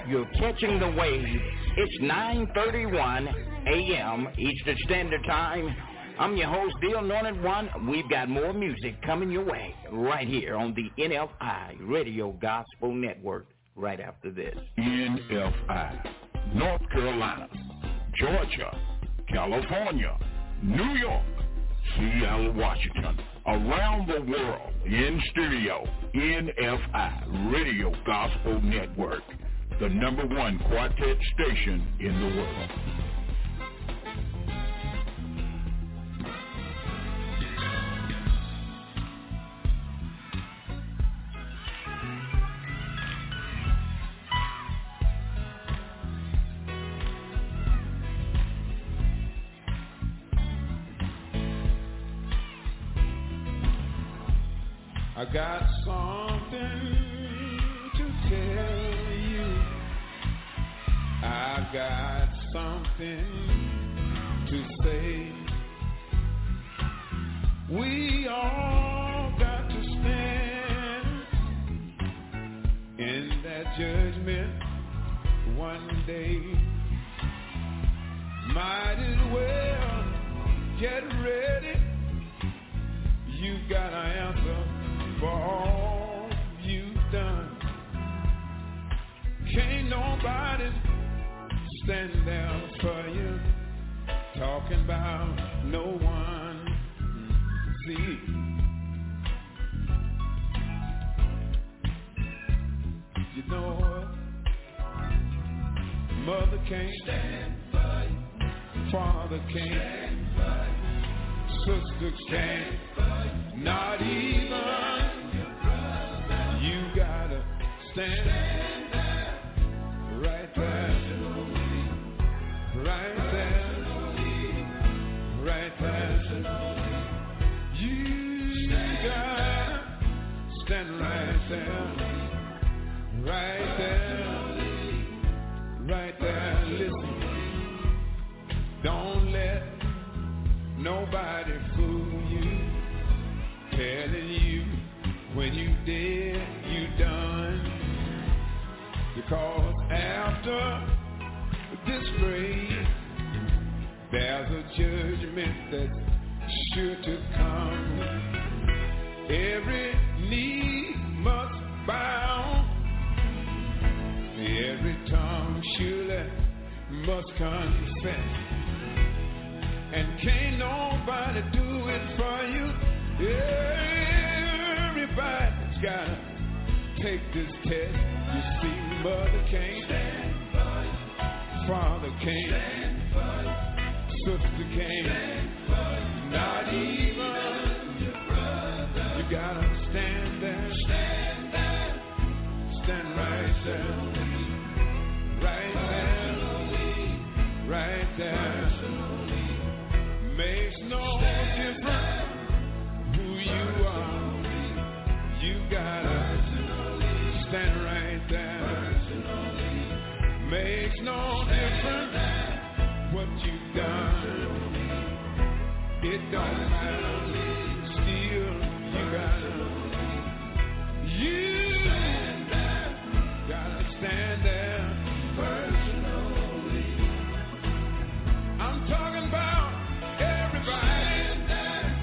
You're catching the wave. It's nine thirty-one a.m. Eastern Standard Time. I'm your host, The Anointed One. We've got more music coming your way right here on the N F I Radio Gospel Network right after this. N F I, North Carolina, Georgia, California, New York, Seattle, Washington, around the world, in studio, N F I Radio Gospel Network, the number one quartet station in the world. I got something to tell you. I got something to say. We all got to stand in that judgment one day. Might as well get ready. You got an answer for all you've done. Can't nobody stand there for you, talking about no one. See, you know what? Mother can't stand for you, father can't stand for you, sister can't for you, not even. You gotta stand, stand there, right there, right there, right there. You gotta stand right there, right there, right there. Listen, don't let nobody fool you, telling you when you did, you done. Because after this grave, there's a judgment that's sure to come. Every knee must bow, every tongue surely must confess. And can't nobody do it for you. Yeah. Everybody's gotta take this test. You see, mother can't stand for you, father can't stand for you, sister can't stand for you, not even your brother. You gotta stand there, stand there, stand right there, right there, right there. Makes no difference who you are. You gotta stand right there. Makes no difference what you've done. It don't matter. Still, you gotta. You gotta stand there personally. I'm talking about everybody.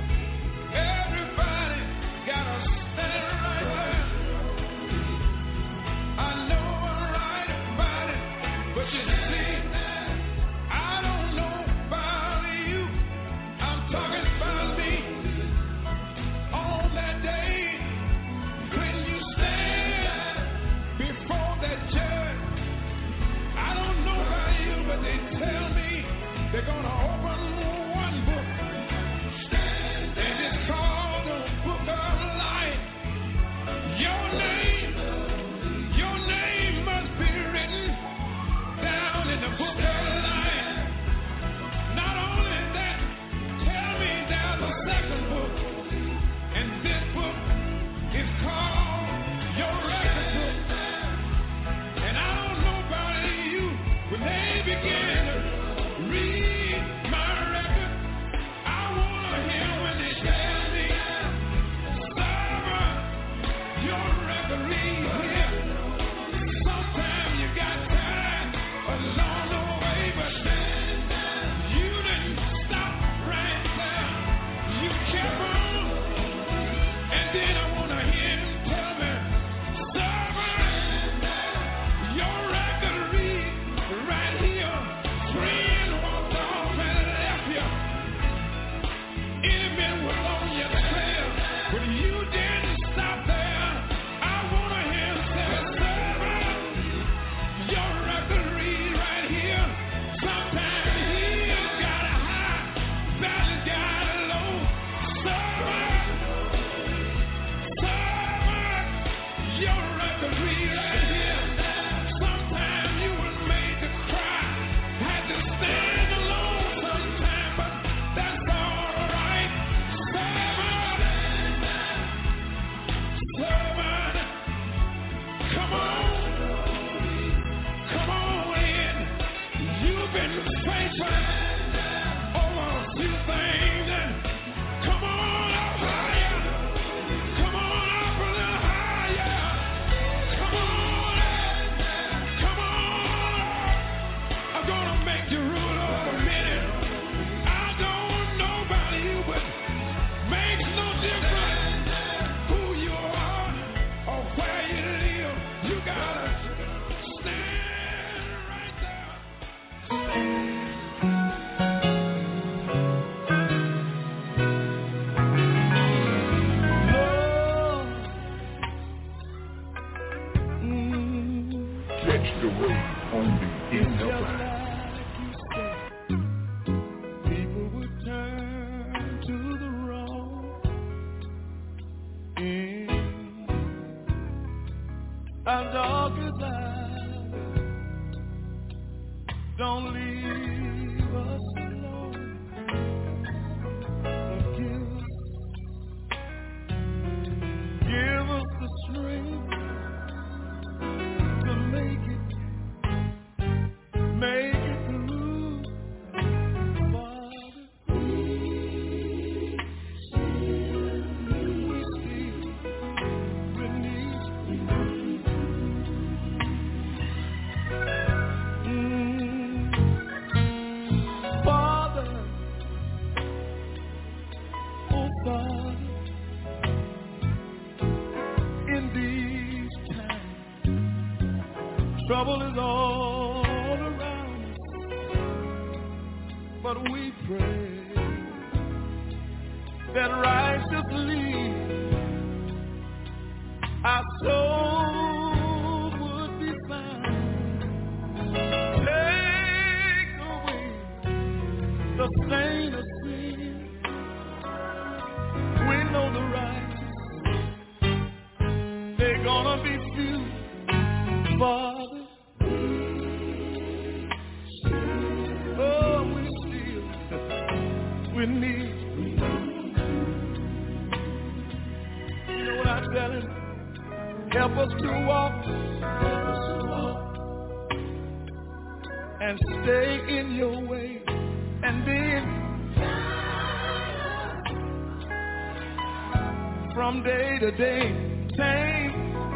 Everybody gotta stand right there. sets the road on the end of life. People would turn to the wrong in our darkest lives. Don't leave us alone. Give us, give us the strength to make it, make it through. Father, we still, we still, we need you. Mm. Father, oh Father, in these times, trouble is all around us, but we pray that righteously our souls would be found. Take away the stain of sin. We know the righteous, they're gonna be few. Father, oh, we still, we need you. You know what I'm telling? Help us to walk, help us to walk, and stay in your way, and then from day to day, tame,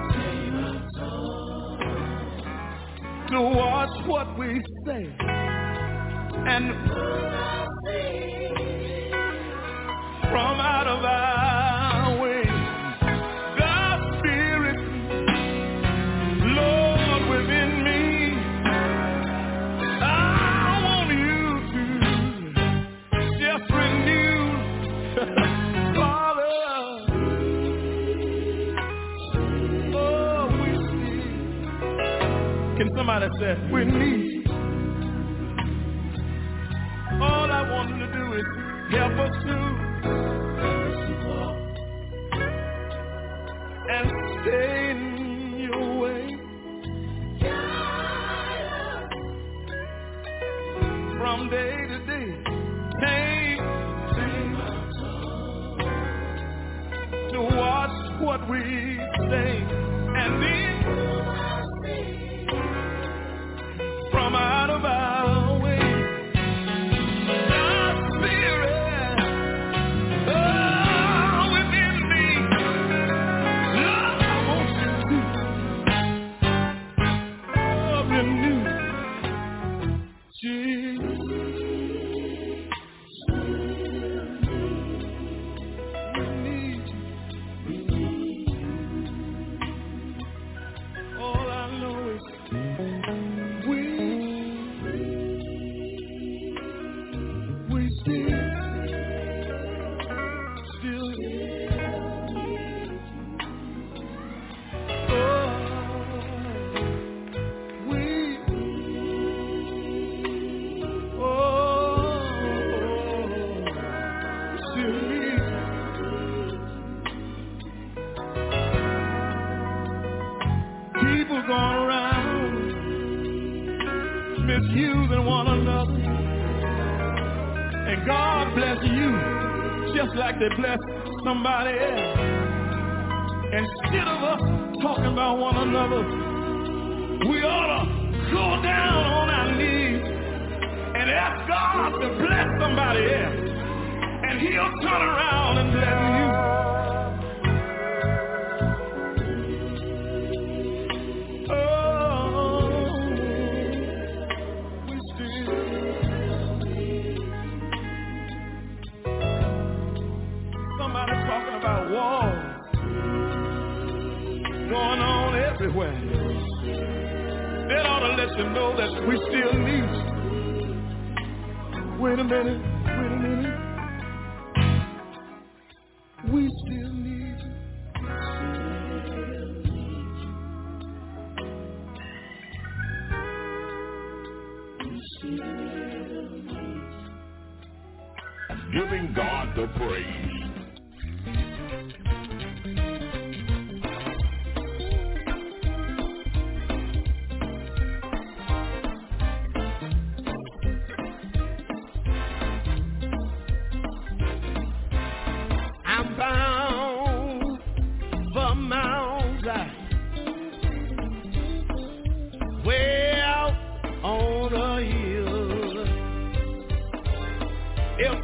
to watch what we say, and from out of our way, the Spirit, Lord, within me, I want you to just renew, Father, oh, we see. Can somebody say, we need you? All I want to do is help us to and stay in your way. From day to day, take to watch what we say, and then from out of our way, misusing one another, and God bless you just like they bless somebody else. Instead of us talking about one another, we ought to go down on our knees and ask God to bless somebody else, and he'll turn around and bless you. Wars going on everywhere. That ought to let you know that we still need you. Wait a minute, wait a minute. We still need you. Giving God the praise. I'm bound for Mount Zion, way out on a hill. If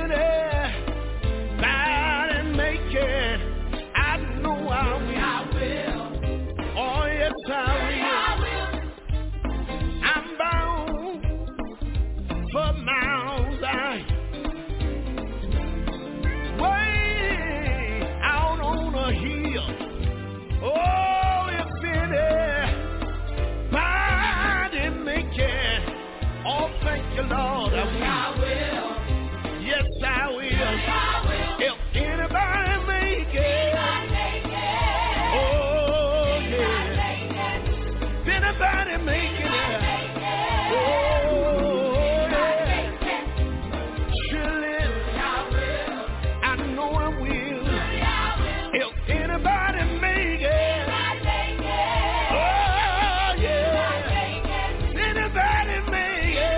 anybody make it, I know I will. Oh yes I will. I'm bound for Mount Zion, way out on a hill. Oh, if anybody make it, oh thank you Lord, I will. Yes I will. If anybody make it, oh yeah. If anybody make it, oh yeah. Surely I know I will. If anybody make it, oh yeah. If anybody make it,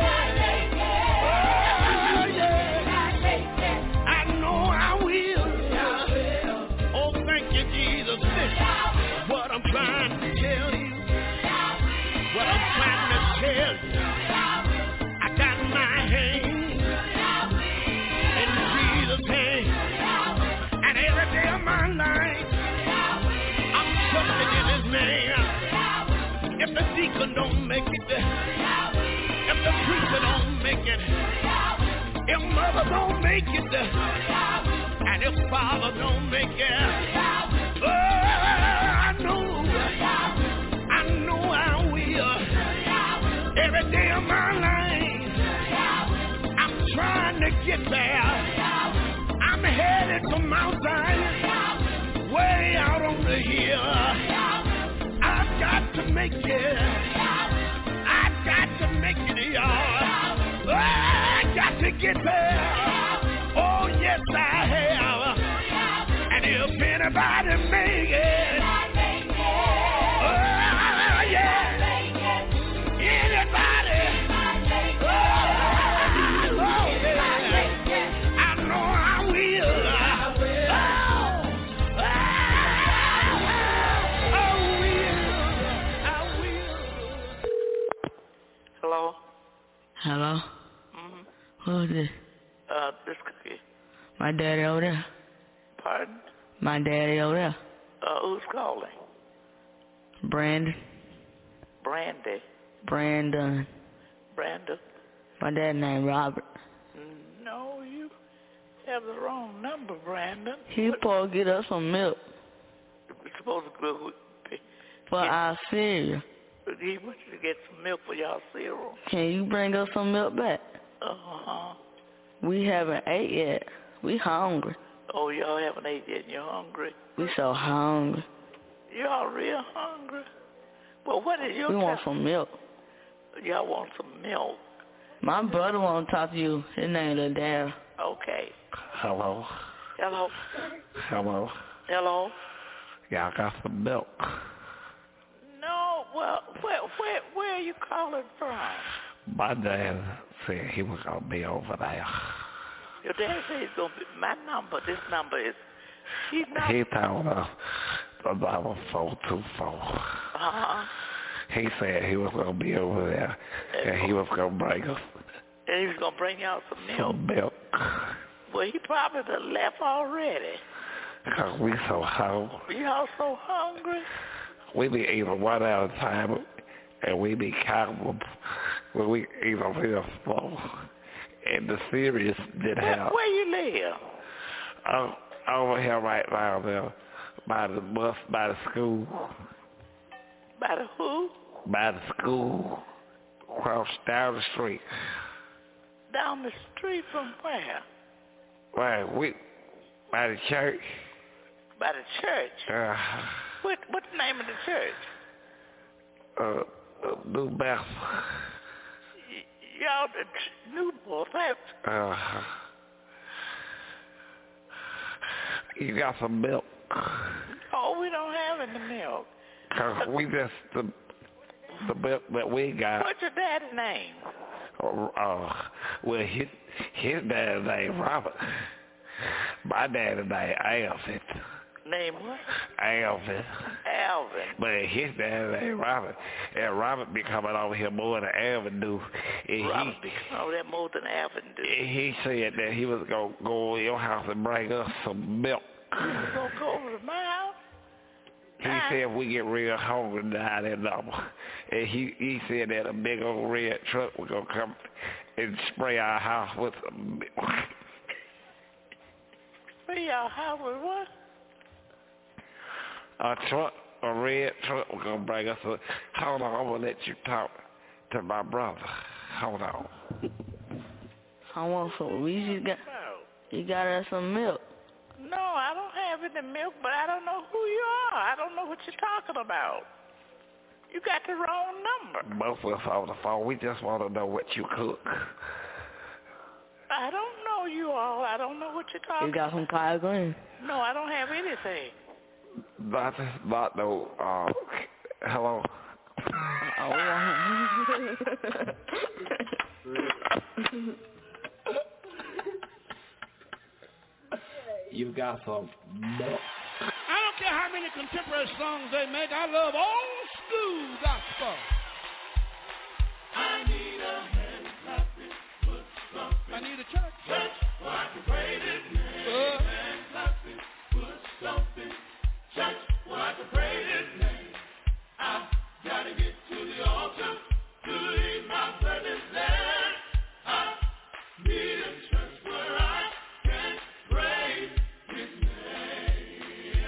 oh yeah. I know I will. Oh thank you Jesus. Listen, what I'm trying to tell you, what I'm trying to tell you, I got my hand in Jesus' hand, and every day of my life I'm trusting in His name. If the deacon don't make it, if the preacher don't make it, if mother don't make it, and if father don't make it, oh, I know, I know I will. Every day of my life, I'm trying to get there. I'm headed to Mount Zion, way out on the hill. I've got to make it. I've got to make it, y'all. Oh, I got to get there. Oh, yes, I have. And if anybody make it, oh, yeah. Anybody, oh, oh, yeah. I know I will. Oh, oh, I will. I will. Hello? Hello? Mm-hmm. Who's this? Uh, this Cookie. My daddy over there. Pardon? My daddy over there. Uh, who's calling? Brandon. Brandy. Brandon. Brandon? My dad's name Robert. No, you have the wrong number, Brandon. He supposed to get us some milk We're supposed to go with, for Yeah. our cereal. he wants you to get some milk for y'all cereal. Can you bring us some milk back? Uh-huh. We haven't ate yet. We hungry. Oh, y'all haven't ate yet and you're hungry. We so hungry. Y'all real hungry? Well, what is your We want time? some milk. Y'all want some milk. My brother want to talk to you. His name is Dad. Okay. Hello. Hello? Hello. Hello? Y'all got some milk. No, well, where, where, where are you calling from? My dad said he was going to be over there. Your dad said he's going to be, my number, this number is, he's not. He told us the number four two four. Uh-huh. He said he was going to be over there, and he was going to bring us And he was going to bring y'all some milk. some milk. Well, he probably done left already. Because we so hungry. Y'all so hungry? We be eating one at a time, and we be counting when we eat them real slow. And the series did Where, have... where you live? Oh, over here right now, there, by the bus, by the school. By the who? By the school, across down the street. Down the street from where? Right, we, by the church. By the church? Uh, What, what's the name of the church? uh, uh New Beth. Y'all the Newport have. Uh, you got some milk? Oh, we don't have any milk. Cause we just the the milk that we got. What's your daddy's name? Uh, uh well, his his daddy's name Robert. My daddy's name Alvin. Name what? Alvin. Alvin. But his daddy's name Robert. And Robert be coming over here more than Alvin do. And Robert he, be coming over there more than Alvin do. He said that he was gonna go to your house and bring us some milk. You gonna go over to my house? He nah. said if we get real hungry now that number. And he, he said that a big old red truck was gonna come and spray our house with some milk. Spray our house with what? A truck, a red truck was gonna bring us a... Hold on, I'm gonna let you talk to my brother. Hold on. I want some. We just got, you got us some milk. No, I don't have any milk, but I don't know who you are. I don't know what you're talking about. You got the wrong number. Both of us on the phone. We just want to know what you cook. I don't know you all. I don't know what you're talking about. You got some collard greens? No, I don't have anything. Not, not no, uh, hello? You got some milk. I don't care how many contemporary songs they make. I love old school gospel. I need a hand clapping, put something. I need a church. Church, where I can praise His name. Uh. Hand clapping, put something. Church, where I can praise His name. I gotta get to the altar to leave my burdens there. I need a church where I can praise His name.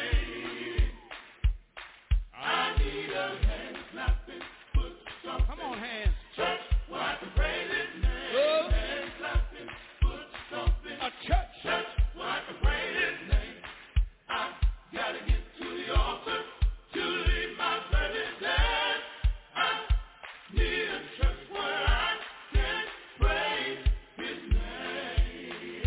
I need a hand clapping, put something. Come on, hands. Church, where I can praise His name. Oh. Hand clapping, put something. A church. Church, where I can praise His name. I gotta get to the altar to leave my burdens there. I need a church where I can praise His name.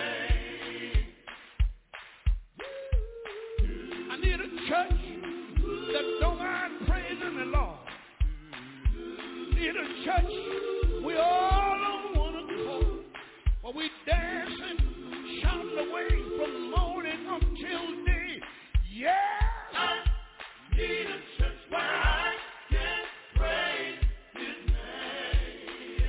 I need a church that don't mind praising the Lord. Need a church we all on one accord, where we dancing, shouting away from morning until day. Yeah, I need a church where I can praise His name.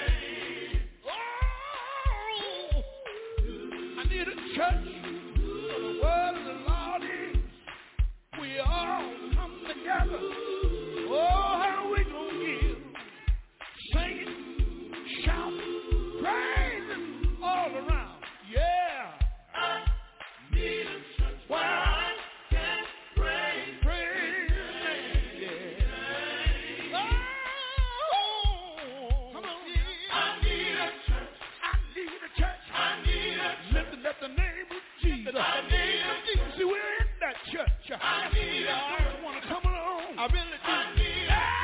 Oh, I need a church where the word of the Lord is. We all come together. Oh, how we gonna give? Singing, shouting, praising all around. Yeah, I need a church where I can praise, praise. Yeah. Oh, come on. I need a church. I need a church. I need a church. Lifting up the name of Jesus. I need a church. See, we're in that church. I need a church. I want to come along. I really do. I need a church.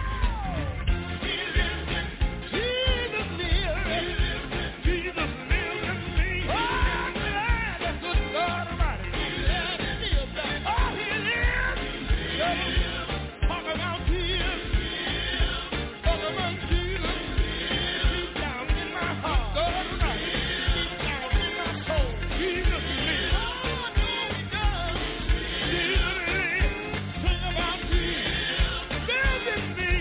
Jesus lives. Jesus lives in me. Oh, that's good God Almighty. Oh, He lives. Talk about Jesus. Talk about Jesus. He's down in my heart. God Almighty. He's down in my soul. Jesus lives. Jesus lives. Sing about Jesus. Lives in me.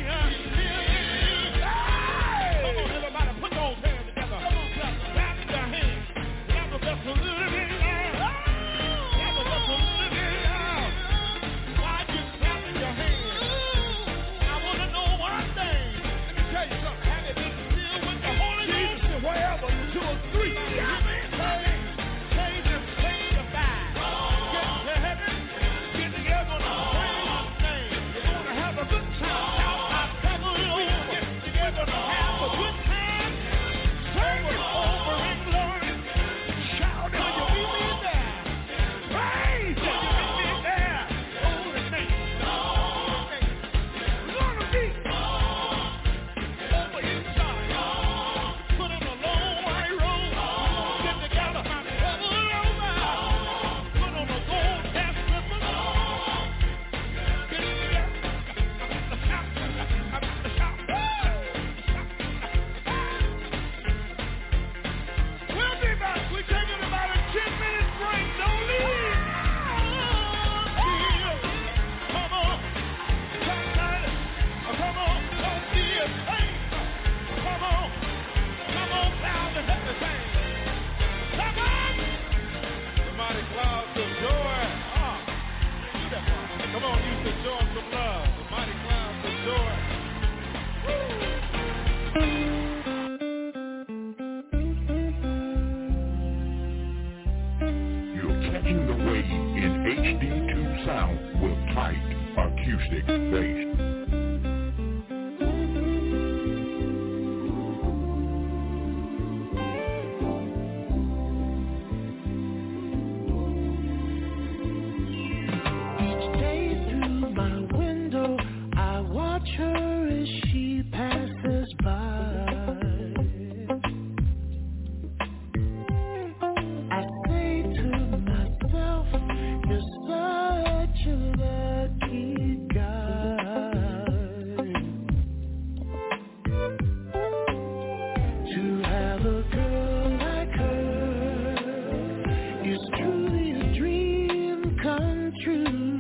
Come on, everybody, put those hands together. Come on, clap. Clap your hands. Clap them just a little bit loud. Clap them just a little bit loud. Why you clapping your hands? I want to know one thing. Let me tell you something. Have you been filled with the Holy Ghost? Jesus said, wherever two or three. Yeah, man. Saved and sanctified. Get to heaven. Get together and praise His name. You're going to have a good time. I tell you, get together and have a good time. Sing it over in glory. Shout it when you meet me there. Praise when you meet me there. Holy name. Holy name. We're going to be over inside. watch her as she passes by. I say to myself, you're such a lucky guy to have a girl like her. Is truly a dream come true.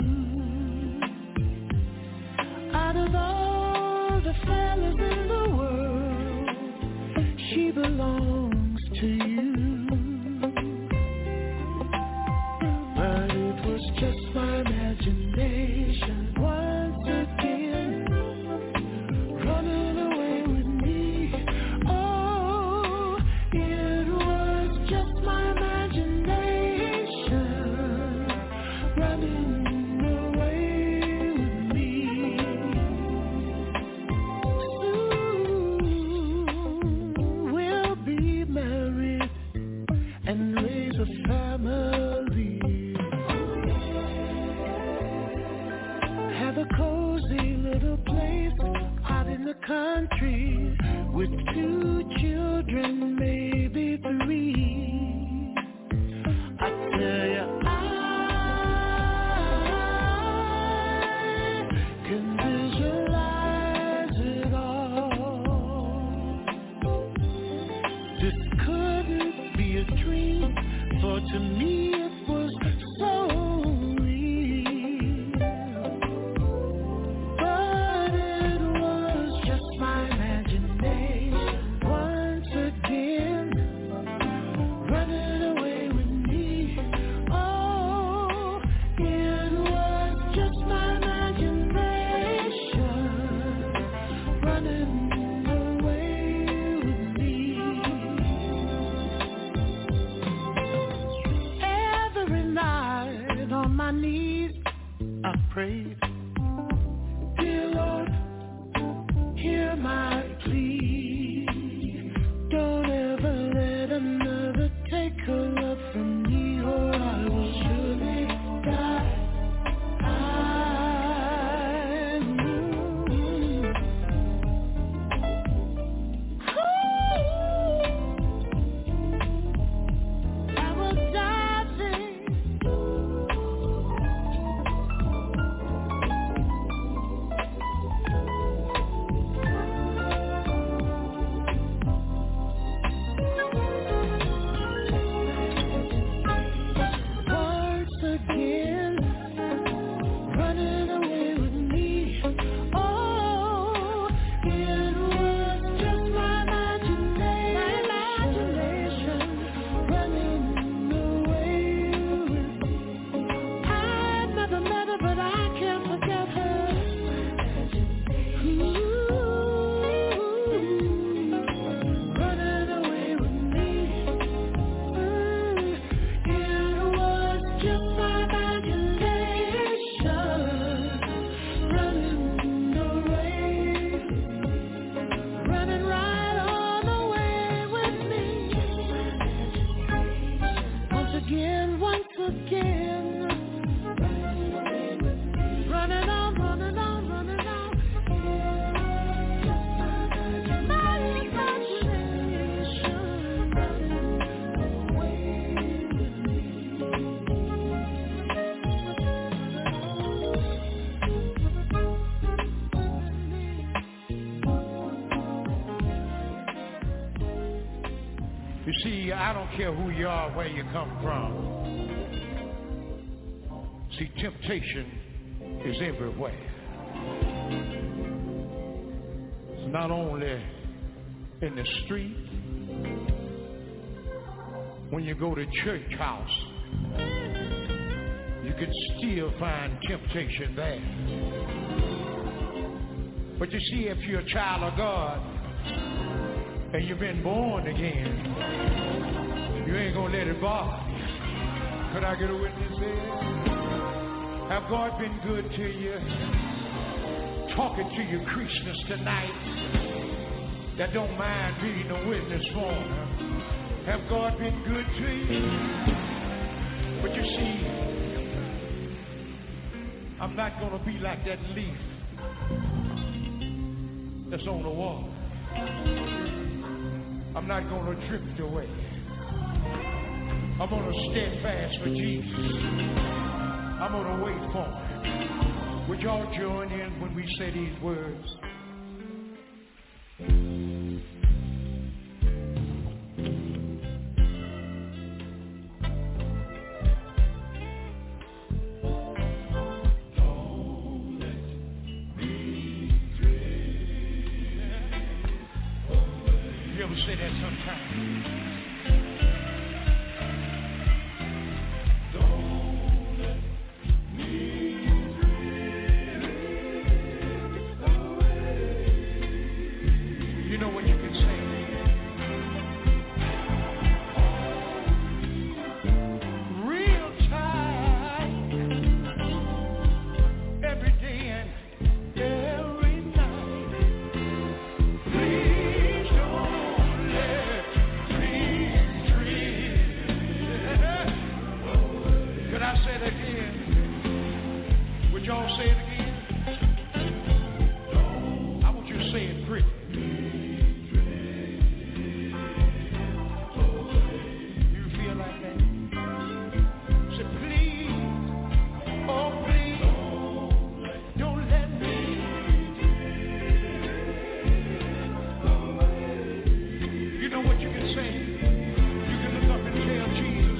Out of all the fellas in the world, she belongs to you. But it was just my imagination once again running away with me. Oh, it was just my imagination running away with me. Soon we'll be married and raise a family. Have a cozy little place out in the country with two children, maybe three. I tell you, I can visualize it all. This couldn't be a dream, for to me it was so real. But it was just my imagination once again running away with me. Oh, it was just my imagination running away with me. Every night on my knees I prayed, dear Lord, hear my plea. Don't ever let another take her love from me, or I will surely die. I will die. Once again, running away with me. Oh, it was just my imagination, running away with me. I never met her, but I can't forget her. Ooh, running away with me. Mm, it was just my imagination running away, running right on away with me. Once again, once again, running on, running on, running on. My imagination running away with me. You see, I don't care who you are, where you come from. See, temptation is everywhere. It's not only in the street. When you go to church house, you can still find temptation there. But you see, if you're a child of God and you've been born again, you ain't gonna let it bother you. Could I get a witness here? Have God been good to you? Talking to you Christians tonight that don't mind being a witness for them. Have God been good to you? But you see, I'm not going to be like that leaf that's on the water. I'm not going to drift away. I'm going to stand fast for Jesus. I'm going to wait for him. Would y'all join in when we say these words? Say that sometime. Don't let me drift away. You know what you can say? Real time, every day and every night. Please don't. I say it again. Would y'all say it again? I want you to say it pretty. You feel like that? Say, please, oh please, don't let me. You know what you can say? You can look up and tell Jesus.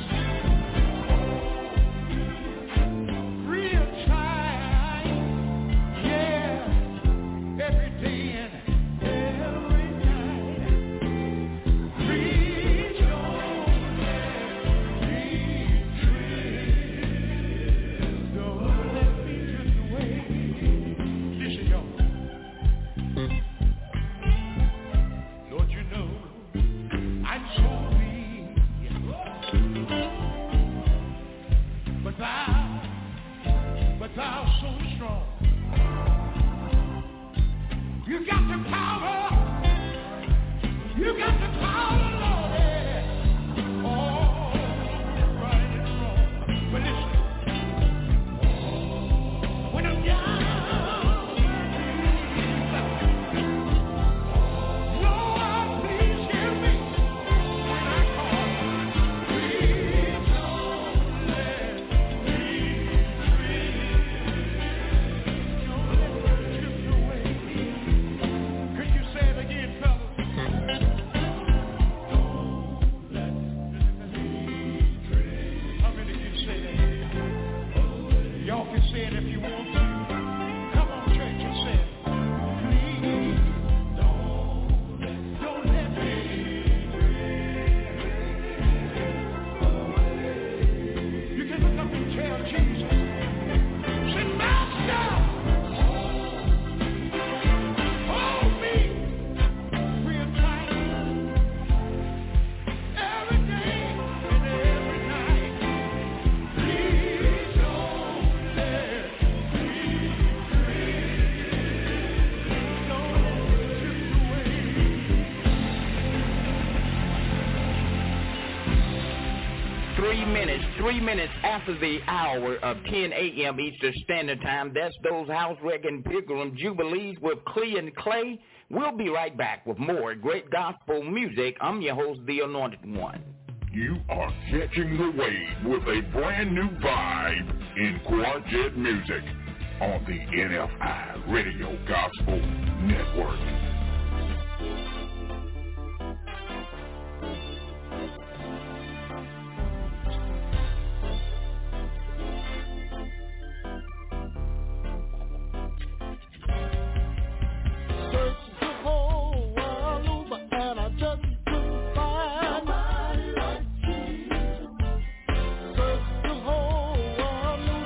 Three minutes after the hour of ten a.m. Eastern Standard Time, that's those house wrecking Pilgrim Jubilees with Clea and Clay. We'll be right back with more great gospel music. I'm your host, The Anointed One. You are catching the wave with a brand new vibe in Quartet music on the N F I Radio Gospel Network.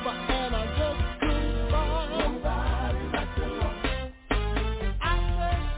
I said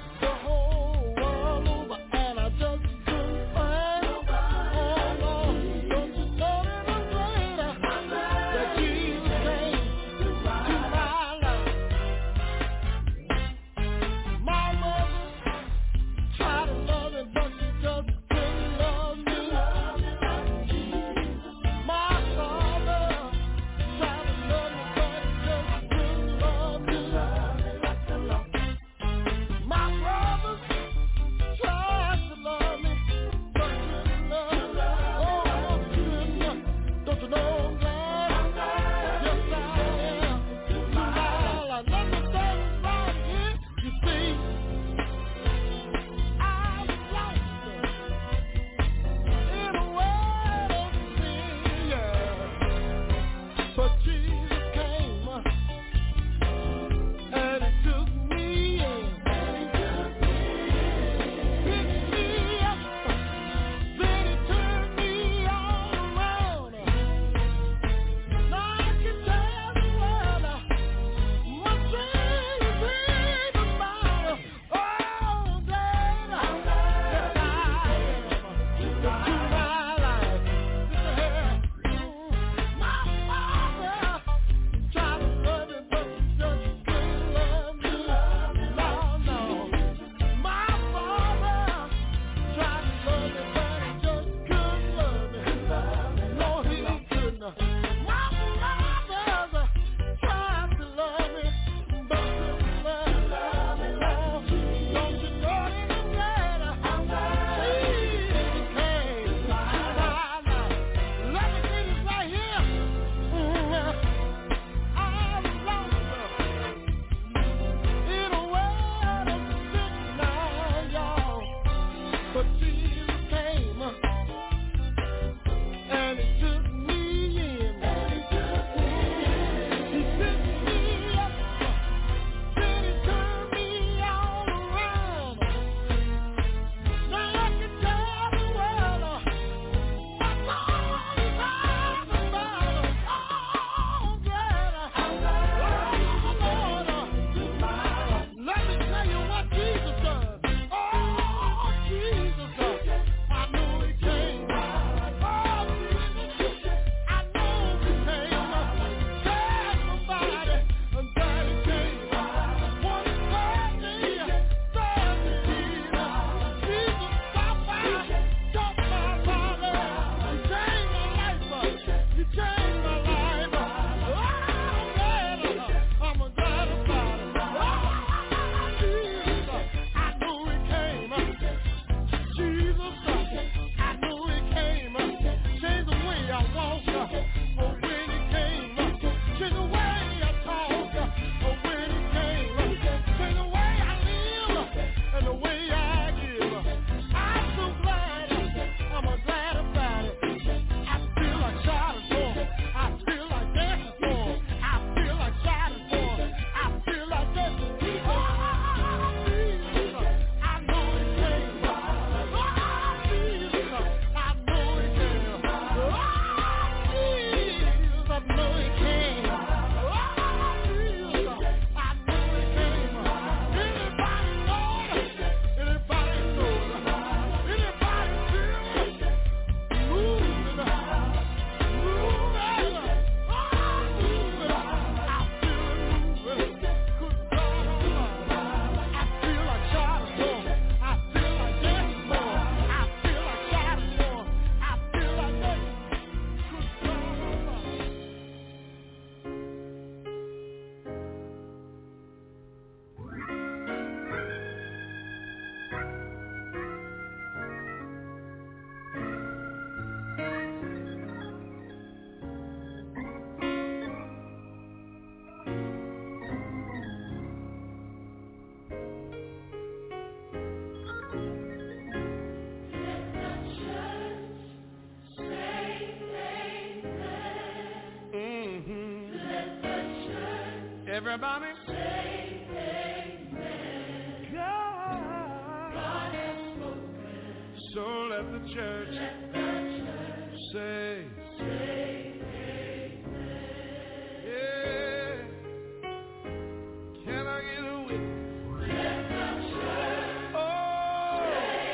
Everybody say amen. God, God has spoken. So let the church, let the church say, say amen. Yeah. Can I get a witness? Let the church oh. say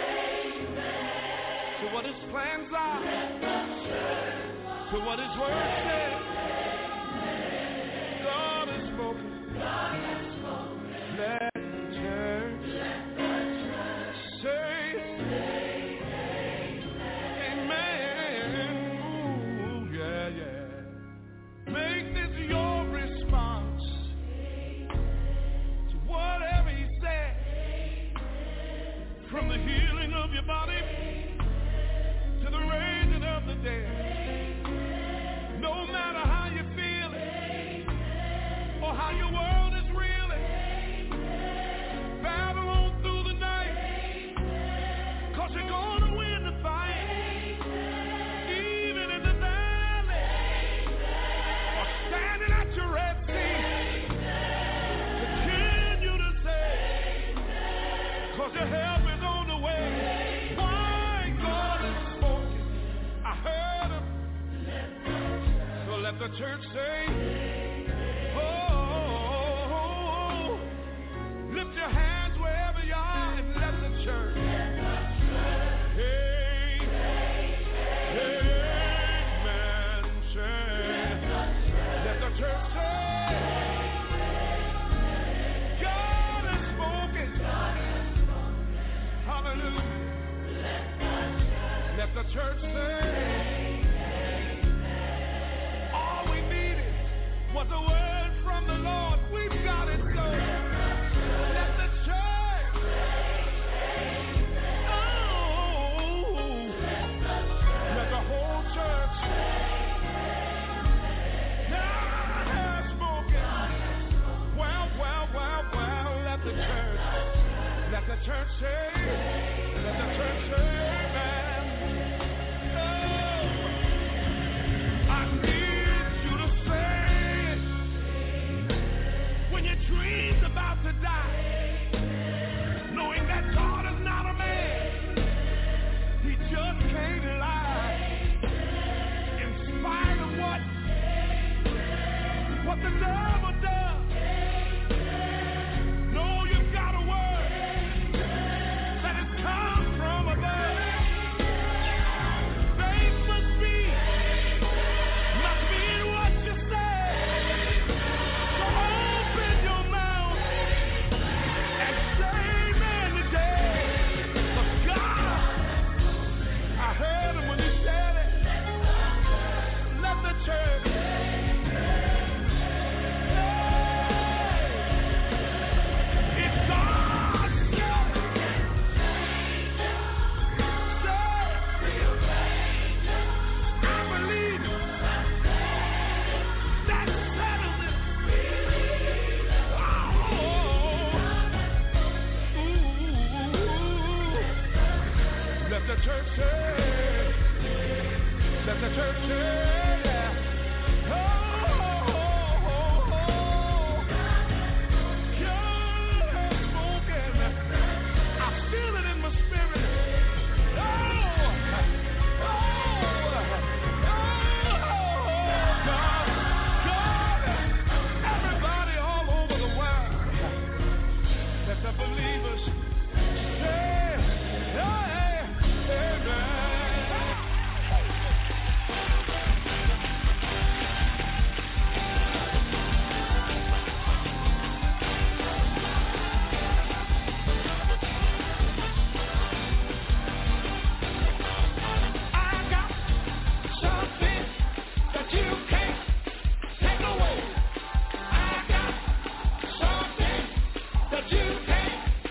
amen. To what his plans are. Let the church to what his word says. God has spoken. God has spoken. Let the church, let the church say, say amen. Amen. Ooh, yeah, yeah. Make this your response to whatever he said. From the healing of your body to the raising of the dead. No matter how you feel it or how your world is reeling, battle on through the night, cause you're gonna win the fight. Even in the valley or standing at your Red Sea, continue to say, cause your help is on the way. My God has spoken. I heard him. So let the church say, oh, oh, oh, lift your hands wherever you are and let the church, hey, amen, say, let the church say, God has spoken, hallelujah, let the church say, was a word from the Lord. We've got it, so let the church, oh, let the whole church, God has spoken. Well, well, well, well, let the church, let the church say, let the church say, amen. Oh, I need you to say, your dream's about to die, knowing that God is not a man, he just can't lie. In spite of what, what the devil does, know you've got a word that has come from above. Faith must be, must be in what you say. Church. It's God's church. I believe that settles it. Oh, ooh. Let the church say. Let the church say. Believers say, hey, you can't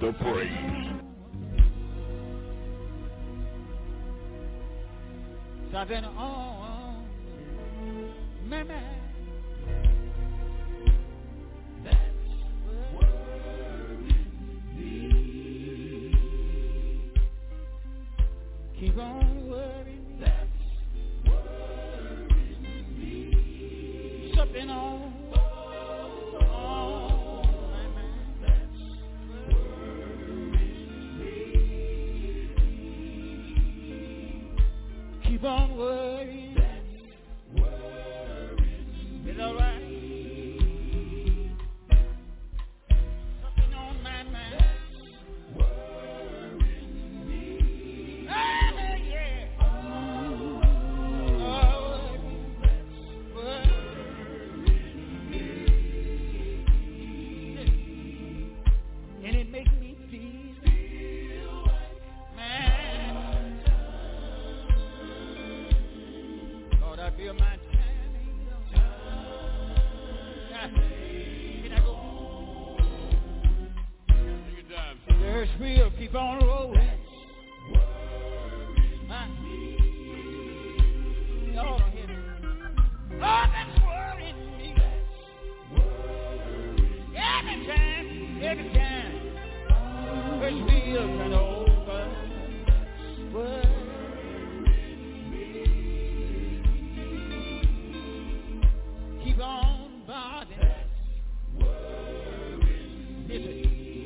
the praise. Something on my mind. That's worrying me. Keep on worrying me. That's worrying me. Something on. Keep on worrying. That's worrying. It's all right. Something on my mind. That's worrying me. Oh, yeah. Oh, that's worrying me. And it makes me feel, feel like man. I feel my time. Can I go? Take your time, sir. The earth wheel keep on rolling. Huh? Y'all don't hear me. Oh, that's worrying me. Every time, every time. Earth wheel run over. Worrying. Keep on bothering. That's worrying. Listen.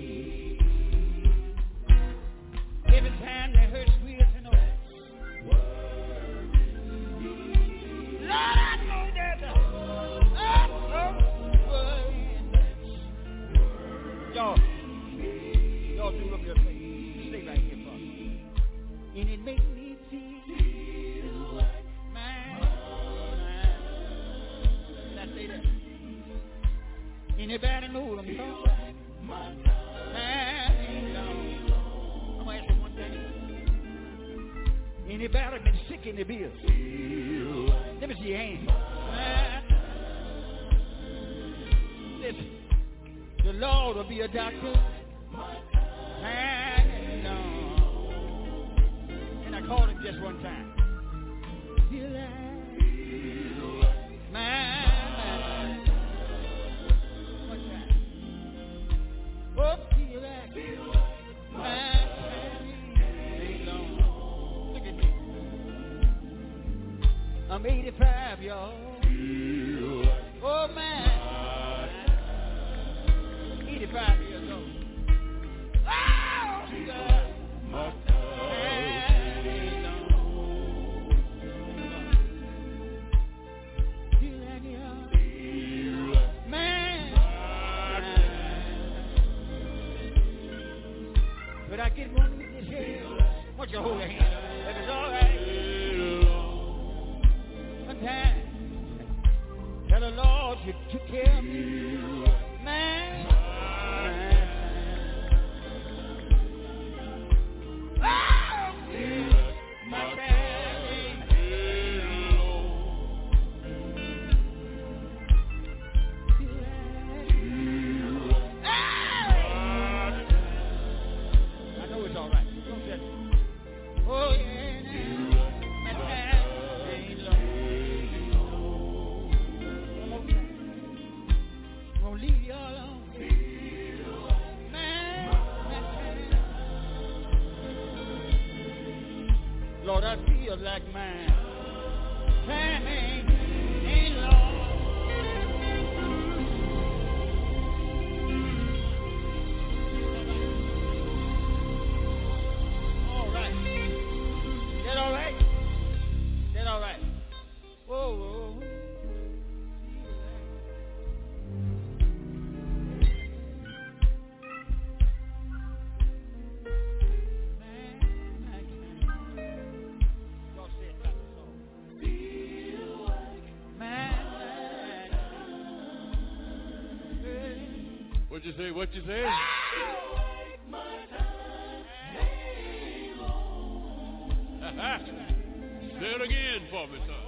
Every time they hurt squeals and all. That's worrying. Lord, I know that. I'm so worrying. That's worrying. Y'all, y'all do look your face. Stay right here, Father. And it makes me feel like mine. Say that. Anybody know what I'm talking about? I'm gonna ask you one thing. Anybody been sick in the bill? Let me see your hand. Listen, the Lord will be a doctor. And I called him just one time. Feel like man. Oh, feel like, feel like my time ain't long. Look at me. I'm eighty-five, y'all. Oh, man. eighty-five years old. Oh, God. My time ain't long. Feel like y'all. Man. But I get one with this hand. Won't you hold your hand? If it's all right. One time. Tell the Lord you took care of me. Man. Oh, my time ain't long. All right. Oh, yeah. My time ain't long. One more time. I'm gonna leave you all alone. Man, my time. Lord, I feel like mine. Time ain't, ain't long. That all right? That all right? Whoa, whoa. Y'all say it like the song. Feel like man. What'd you say? What'd you say? Say it again for me, son.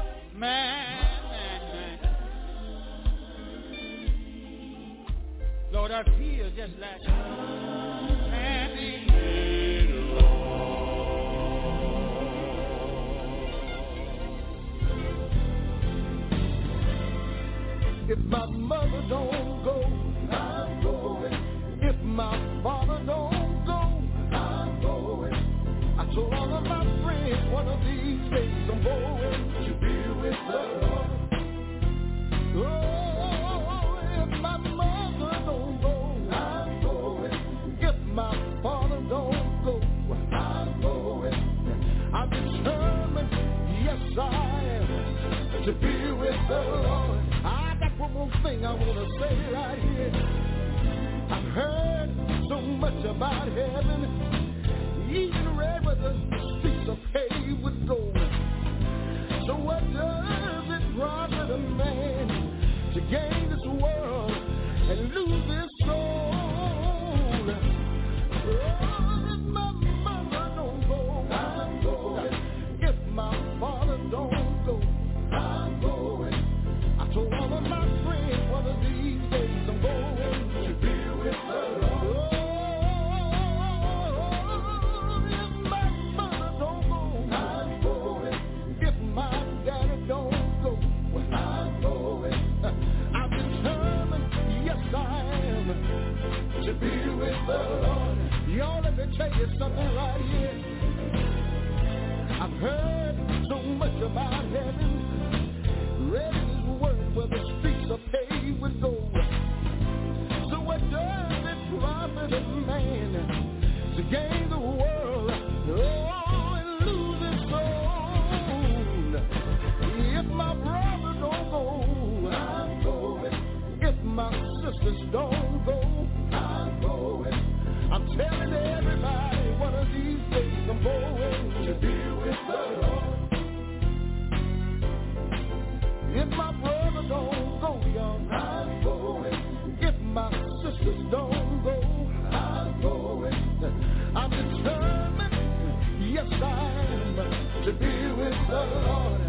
Man, man, man. Lord, I feel just like standing If my mother don't go, I'm going. If my father don't go, I'm going. I told all of my friends one of these days I'm going to be with the Lord. Oh, if my mother don't go, I'm going. If my father don't go, I'm going. I'm determined, yes I am, to be with the Lord. I got one more thing I want to say right here. I've heard so much about heaven, even read where the streets are paved with gold. So what does it profit a man to gain this world and lose his soul? Oh, if my mother don't go, I'm going. If my father don't go, I'm going. I told all of my friends one of these days I'm going to be with the Lord. Oh, if my mother don't go, I'm going. If my daddy don't go, I'm going. I'm determined, yes I am, to be with the Lord. Y'all, let me tell you something right here. I've heard so much about heaven, read his word where the streets are paved with gold. So what does it profit a man to gain the world, oh, and lose his soul? If my brother don't go, I'm going. If my sisters don't go, I'm going. I'm telling everybody one of these days I'm going to be with the Lord. If my brother don't go, y'all, I'm going. If my sisters don't go, I'm going. I'm determined, yes I am, to be with the Lord.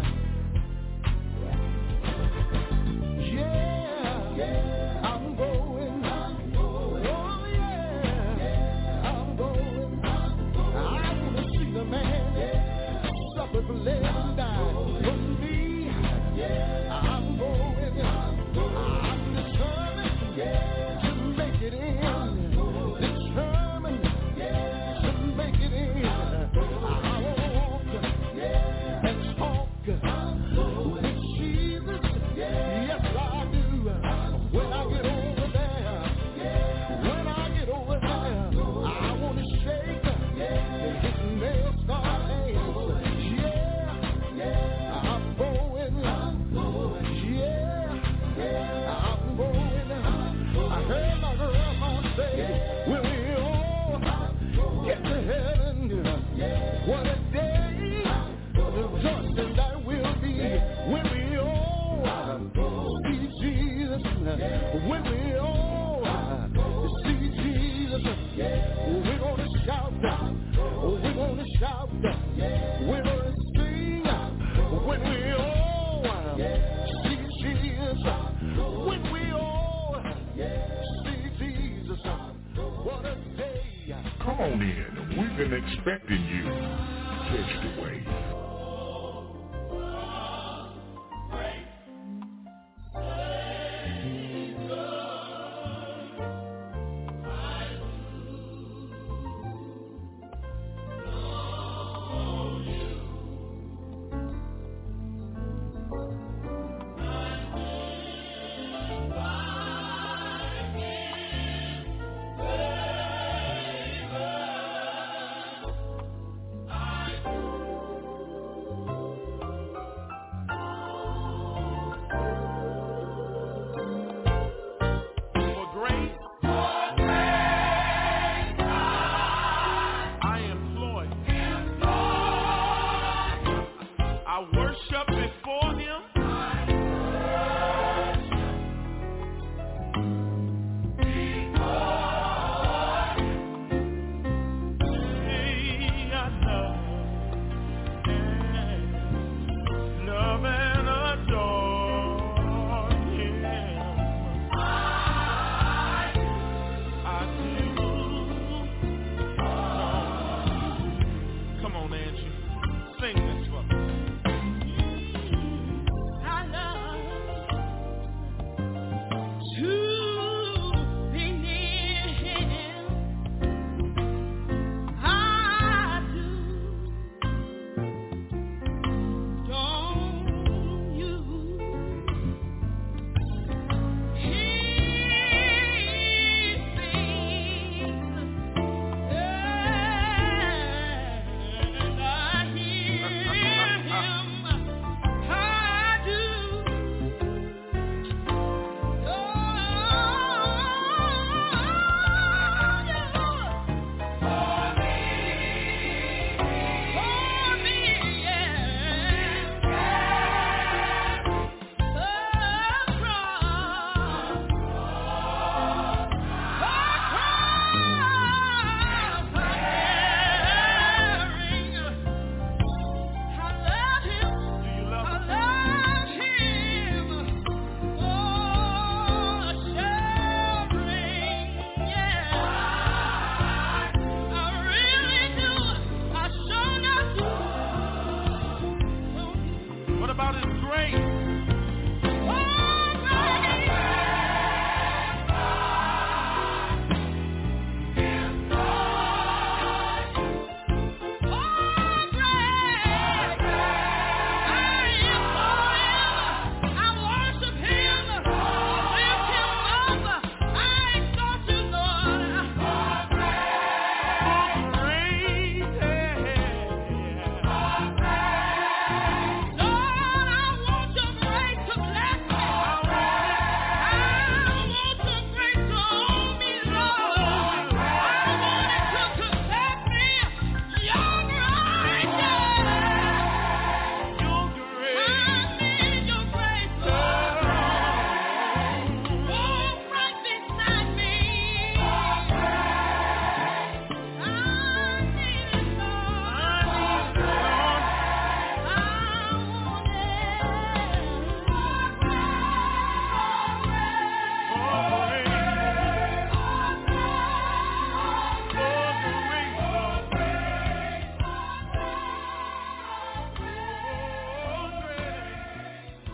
Yeah, yeah, I'm going. I'm going. Oh yeah, yeah, I'm going. I'm going. I want to see the man, yeah, suffer for living and die for me. Yeah, I'm going, I'm going. I'm determined, yeah, to make it in. Determined, yeah, to make it in. I walk, yeah, and talk with Jesus. Yes, I do. When I get over there, when I get over there, I want to shake his nail-scarred hands. Yeah, I'm going. I heard my grandma say, when we all get to heaven, what a day of rejoicing that will be. When we all see Jesus, when we all see Jesus, we're going to shout, we're going to shout, we're going to sing. When we all see Jesus, when we all see Jesus, what a day. Come on in. We've been expecting you. Catch the wave.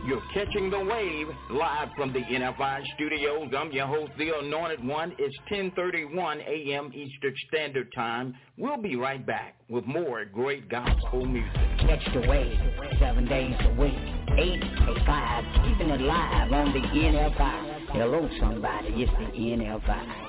You're catching the wave live from the N F I studios. I'm your host, the Anointed One. It's ten thirty-one a.m. Eastern Standard Time. We'll be right back with more great gospel music. Catch the wave seven days a week, eight to five, keeping it live on the N F I. Hello, somebody. It's the N F I.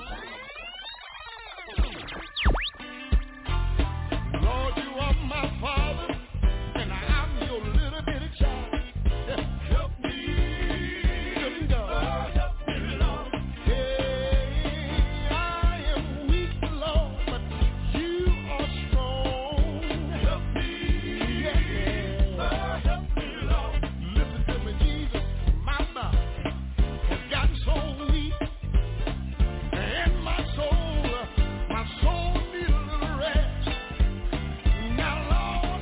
Lord, you are my Father, and I'm your little bitty child. Help me, good God. Help me, Lord. Hey, I am weak, Lord, but you are strong. Help me, yeah. Help me, Lord. Listen to me, Jesus. My mouth has gotten so weak, and my soul, my soul needs a little rest. Now, Lord,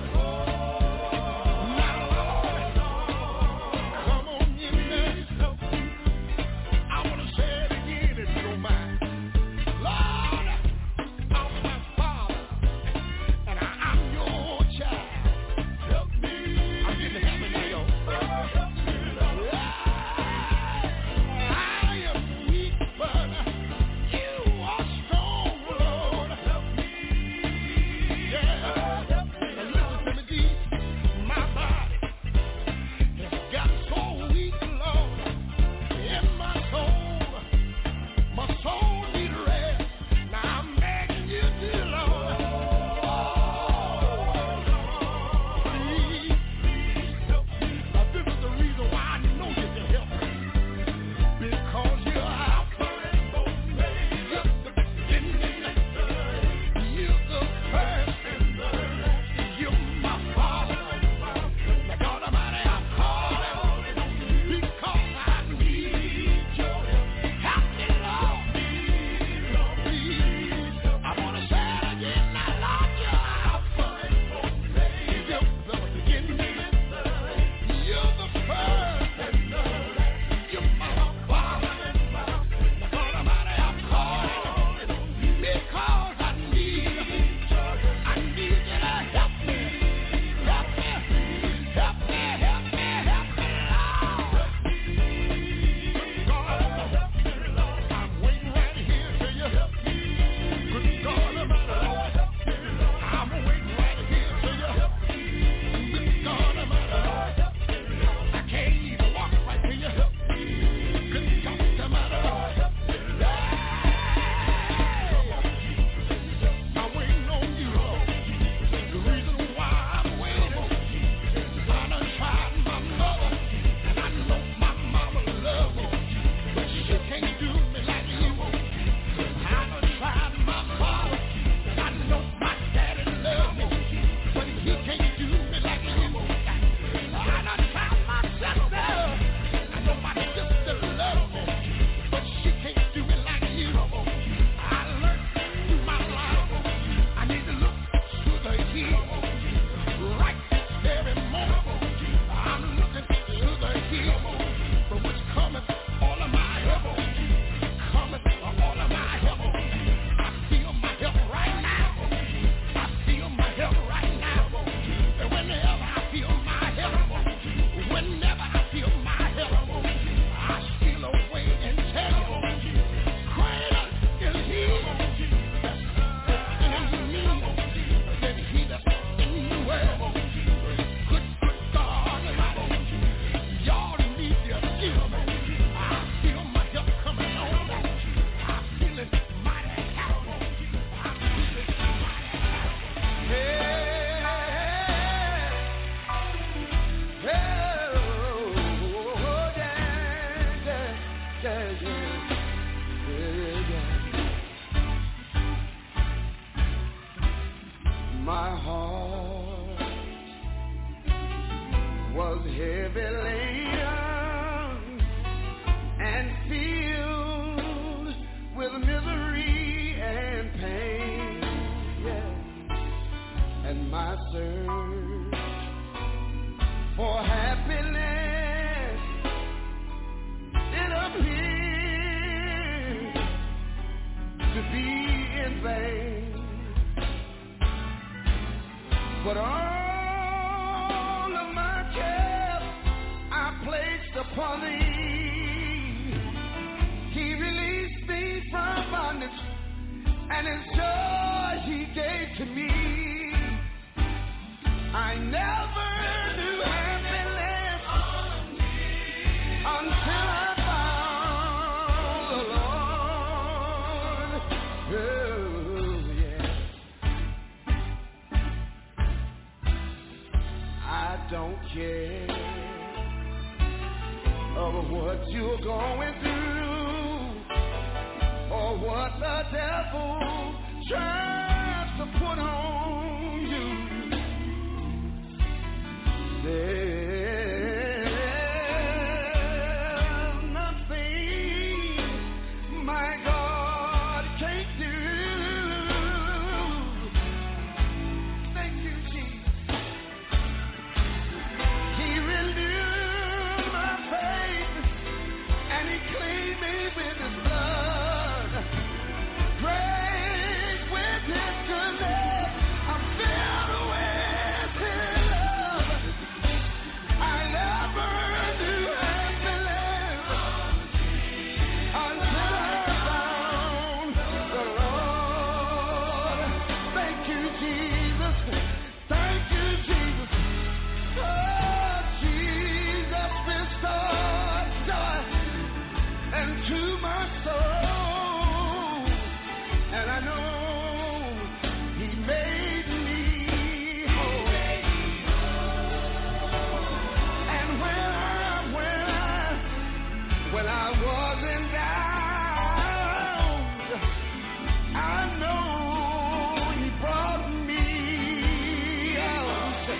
now, Lord, come on in there. I want to say it again if you don't mind. Lord, I'm my Father, and I, I'm your child. Help me. I'm getting happy now, y'all. Help me, Lord. I am weak, but you are strong, Lord. Help me. Yeah. Help me. And listen to me, Jesus. My body has gotten so weak, Lord. In my soul, my soul needs rest. Now I'm begging you, dear Lord. Please, please help me. Now this is the reason why I know you can help me. Because you're Alpha and Omega. You're the beginning and the end. You're the first and the last. You're my Father. Now God Almighty, I'm calling on you because I need your help. Help me, Lord. Please. I want to say it again. Now, Lord, you're Alpha and Omega. You're the beginning and the end. You're the first and the last. You're my Father. Now God Almighty, I'm calling on you because I need, I need you to help me. Help me. Help me. Help me. Help me, Lord. God, I'm waiting right here till you help me. Good God Almighty, I'm waiting right here till you help me. Good God Almighty, I can't even walk right till you help me. Good God Almighty, I'm waiting on you, Lord. The reason why I'm waiting, I done tried my mother, and I know my mama loves me, but she can't do me like you. I done tried my father, and I know my daddy loves me, but he can't do me like you. I done tried my sister, I know my sister loves me, but she can't do me like you. I learned through my life, I need to look to the hill, right this very moment. I'm looking to the hill, from which cometh all of my help. Cometh all of my help. I feel my help right now. I feel my help right now. And whenever I feel my help, whenever I feel my help, I steal away and tell you, greater is He that's in me than he that's in the world. Good, good God Almighty, y'all need to feel me. I feel my help coming on. I feel it mighty happy. I feel it mighty happy. Hey, hey, oh, yeah, yeah, yeah, yeah, yeah. My heart was heavy laden and filled with misery and pain, yeah. And my search for happiness, it appeared to be in vain. But all of my cares I placed for thee. He released me from bondage, and his joy he gave to me. I never knew happiness until I found the Lord. Oh, yeah. I don't care of what you're going through or what the devil tries to put on you. There's nothing my God can't do. Thank you, Jesus. He renewed my faith and he cleaned me with his blood. Great with his goodness, I'm filled with his love. I never knew happiness until I found the Lord. Thank you, Jesus. Thank you, Jesus. Oh, Jesus restored joy into my soul, and I know he made me whole. And when I, when I, when I wasn't down, I know he brought me out.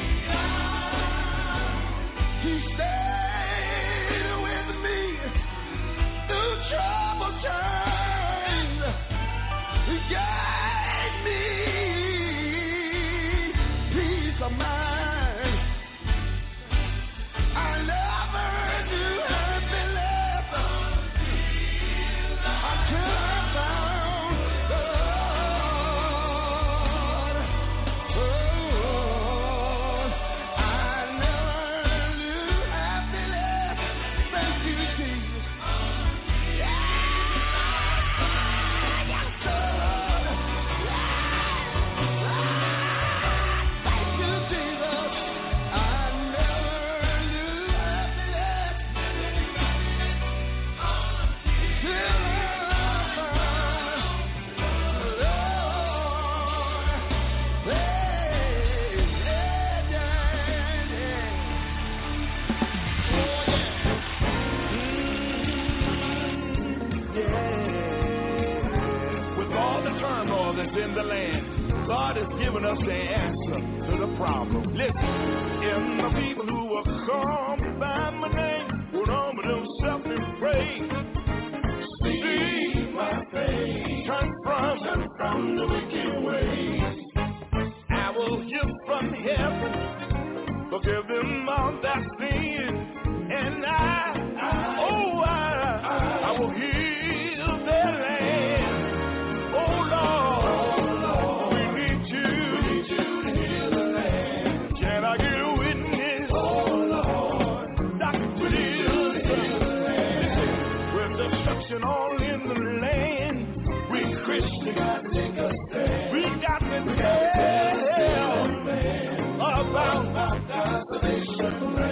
He stayed with me through troubled times. He gave me peace of mind. I never knew happiness until I found the Lord. Oh, I never knew happiness. Thank you, Jesus. Thank you, Jesus. I never knew happiness till I found the Lord. Hey, yeah, yeah, yeah. With all the turmoil that's in the land, God has given us the answer to the problem. Listen, and the people who will come by my name will humble themselves and pray. See my face, turn from, turn from the wicked ways. I will hear from heaven, forgive them all their sin, and I, I oh, I, I, I will heal their land. Oh Lord, we need you, we need you to heal the land. Can I get a witness? Oh Lord, Doctor Will, heal the land. With destruction all in the land, we Christians got to take a stand. We got to tell about our salvation.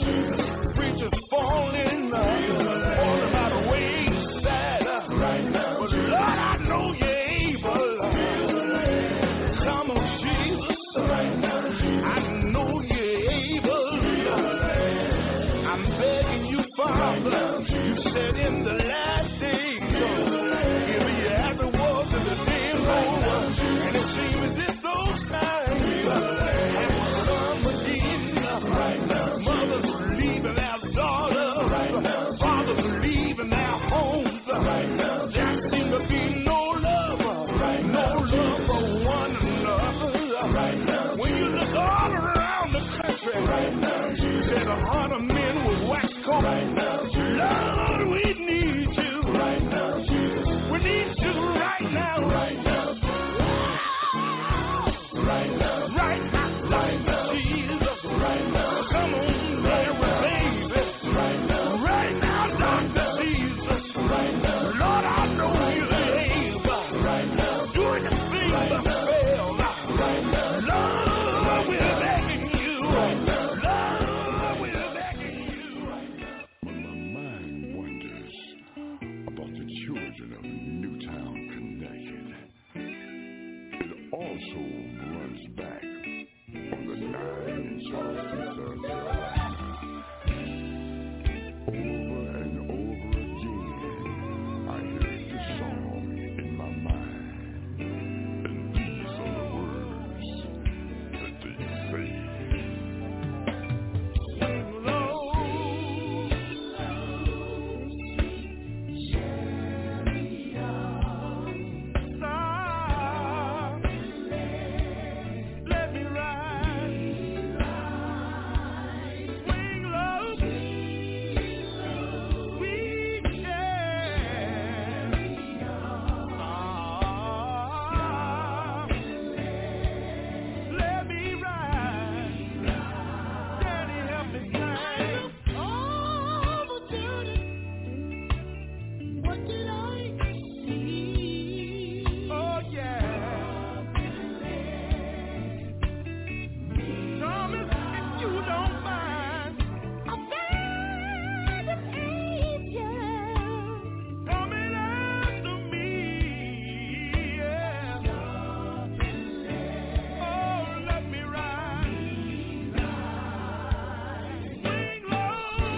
Preachers falling, falling by the wayside. Right now, but Lord, I know you're able. Come on, Jesus. Right now, I know you're able. I'm begging you, Father. You said in the last days, you'll be as it was in the day of Noah. And it seems as if those times have some again. Right now, mothers leaving their daughters. Right now, fathers leaving their homes. Right now, there seems to be no love. Right now, no love for one another. Right now, when you look all around the country, right now, you said a hundred men with wax coats. Right now, Lord, we need you. Right now, Jesus, we need you right now. Right now, right now, right now, right now, Jesus. Right now, come on, Mary, baby. Right now, right now, Doctor Jesus. Right now, Lord, I know you're able. Right now, doing the things that fail. Right now, Lord, we're begging you. Right now, Lord, we're begging you. Right now. My mind wonders about the children of Newtown, Connecticut. It also runs back on the nine in Charleston, South Carolina. Over and over again, I hear this song in my mind. And these are the words that they say. Let me ride. Swing low. Sweet chariot. Let me ride. Daddy, help me sing. Oh, Johnny, what did I see? Oh, yeah. Thomas, if you don't mind, I found an angel coming after me. Yeah. Oh, let me ride. Swing low,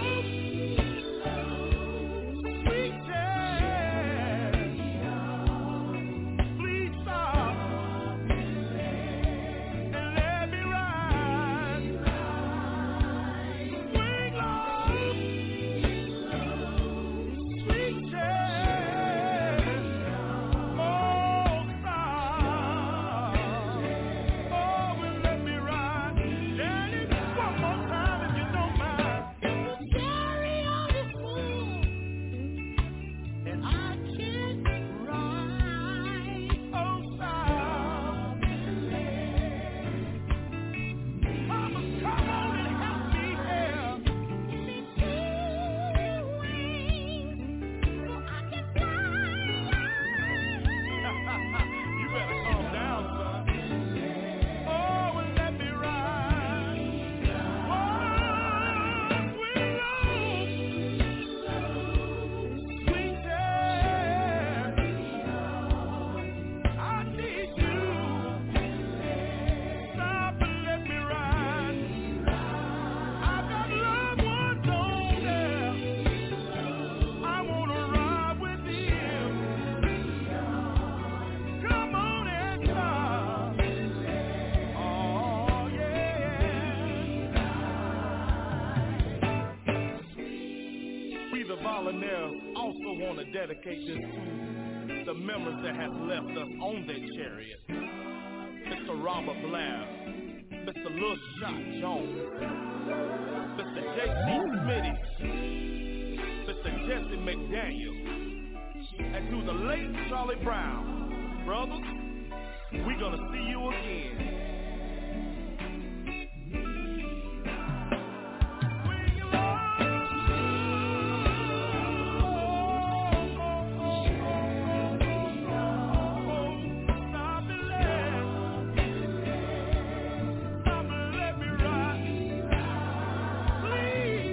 sweet chariot. Please stop and let me ride. Swing low, sweet chariot. Oh, stop. Oh, well, let me ride. Daddy, one more time if you don't mind. The chariot is full and I can't ride. Oh, stop. Mama, come on and help me here. Give me two wings so I can fly. You better calm down, son. Oh, well, let me ride. Oh, swing low, sweet chariot. I need you. Stop and let me ride. I've got loved ones on there. I wanna ride with them. Come on and stop. Oh yeah. We the Volunteers also want to dedicate this to the members that have left us on that chariot. Mister Robert Blair, Mister Lil Shot Jones, Mister J C Smitty, Mister Jesse McDaniel, and to the late Charlie Brown. Brothers, we gonna see you again. Stop and let me ride. Please.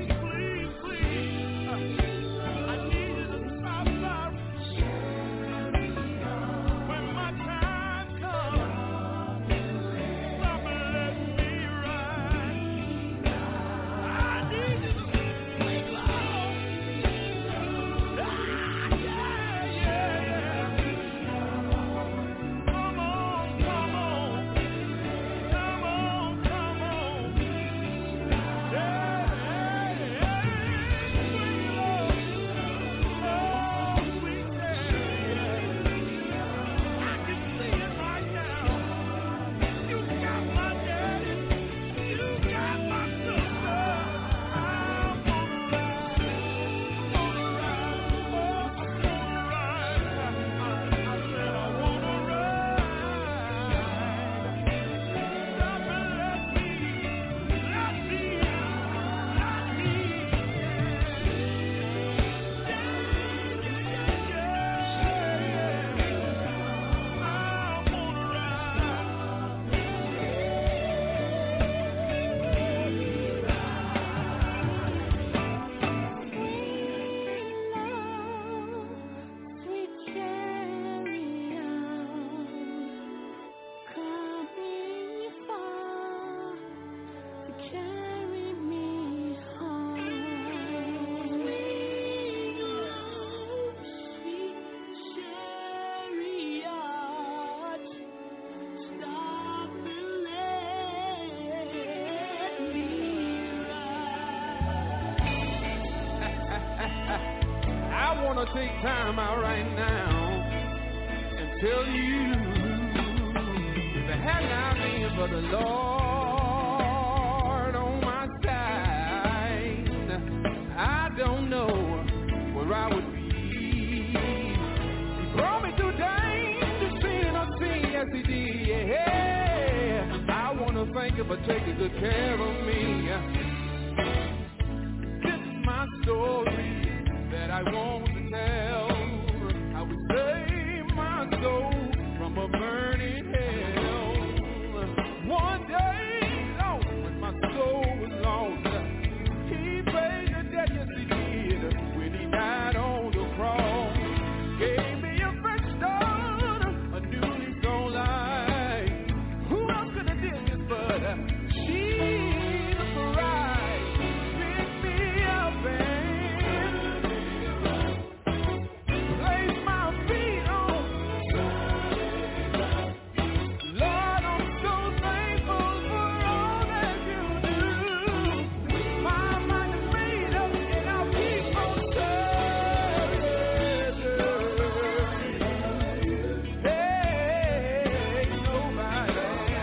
want to take time out right now and tell you, if it had not been for the Lord on my side, I don't know where I would be. He brought me through danger, sin unseen, yes he did. Yeah, I want to thank you for taking good care of me. This is my story that I want to tell, how we saved my soul from a burning hell. One day, Lord, when my soul was lost, he paid the debt, yes he did, when he died on the cross. Gave me a fresh start, a new lease on life. Who else could have did this but Jesus Christ? Pick me up and place my feet on. Lord, I'm so thankful for all that you do. My mind is made up and I'll keep on serving. Hey, nobody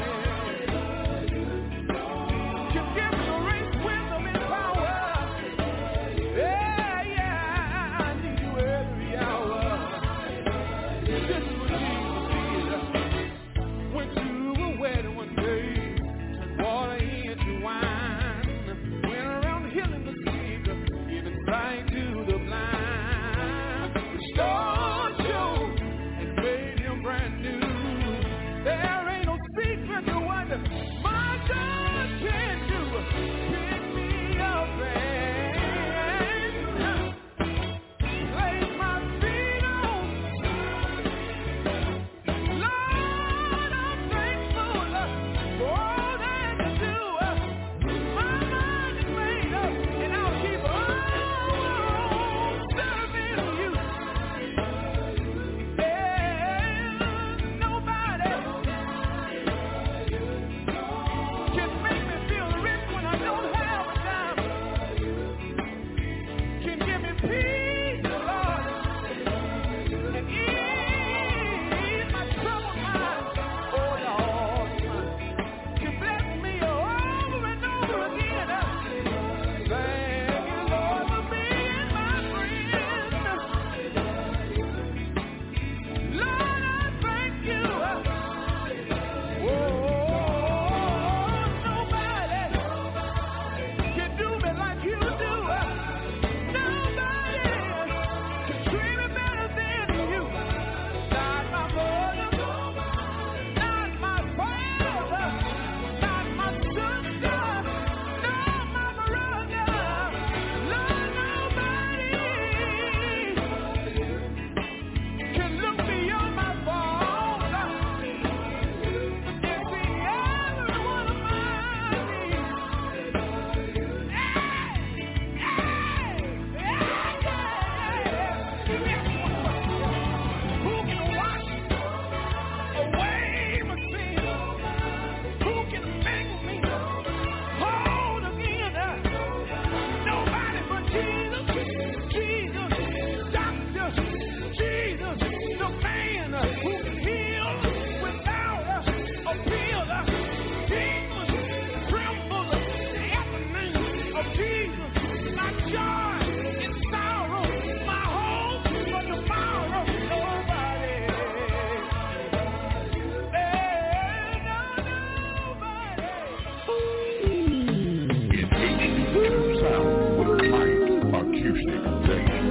can give me the race, wisdom, and power. Yeah, yeah, I need you every hour. This is what Jesus did. Went to a wedding one day, turned water into wine. Went around healing the sick, giving sight to the blind. Restored Joe and made him brand new. There ain't no secret to what my God can do. Pick me up and place my feet on. Lord, I'm thankful for all that you do. My mind is made up and I'll keep on serving you. Yeah, nobody can make me feel rich when I don't have a dime. Can give me peace, Lord, and ease my troubled mind. Oh Lord, can bless me over and over again. Thank you, Lord, for being my friend. Lord, I thank you. Oh, nobody can do me like you do. Nobody can treat me better than you. Not my mother, not my father, not my sister, not my brother. Lord, nobody can look beyond my faults and see every one of my needs. Who can wash away my sin? Who can make me whole again? Nobody but Jesus, Jesus, Doctor, Jesus, the man who can heal without a pill. Demons tremble at the name of Jesus. My joy and sorrow, my hope for tomorrow. Nobody, eh, no, nobody. In H two sound with light acoustic station.